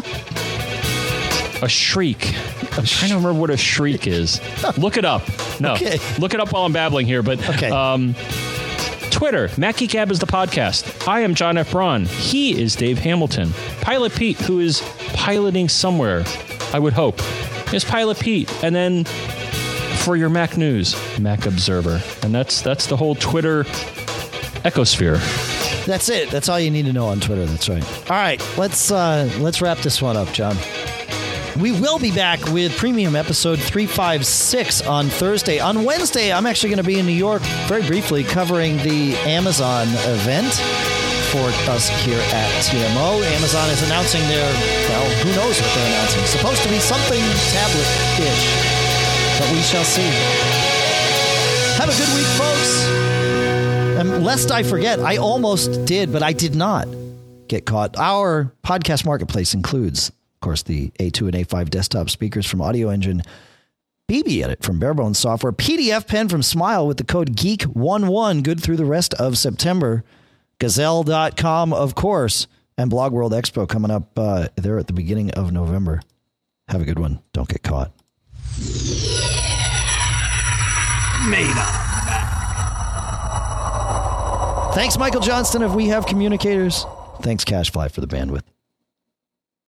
A shriek. I'm trying to remember what a shriek is. Look it up. No, Okay. look it up while I'm babbling here. But Okay. um, Twitter, MacGeekGab is the podcast. I am John F. Braun. He is Dave Hamilton. Pilot Pete, who is piloting somewhere, I would hope, is Pilot Pete. And then for your Mac news, Mac Observer. And that's that's the whole Twitter ecosphere. That's it. That's all you need to know on Twitter. That's right. All right, let's uh, let's wrap this one up, John. We will be back with Premium Episode three fifty-six on Thursday. On Wednesday, I'm actually going to be in New York, very briefly, covering the Amazon event for us here at T M O. Amazon is announcing their, well, who knows what they're announcing. It's supposed to be something tablet-ish, but we shall see. Have a good week, folks. And lest I forget, I almost did, but I did not get caught. Our podcast marketplace includes, of course, the A two and A five desktop speakers from Audio Engine, B B Edit from Barebones Software, P D F Pen from Smile with the code geek eleven, good through the rest of September, Gazelle dot com, of course, and Blog World Expo coming up uh, there at the beginning of November. Have a good one. Don't get caught. Made up. Thanks, Michael Johnston of We Have Communicators. Thanks, CashFly, for the bandwidth.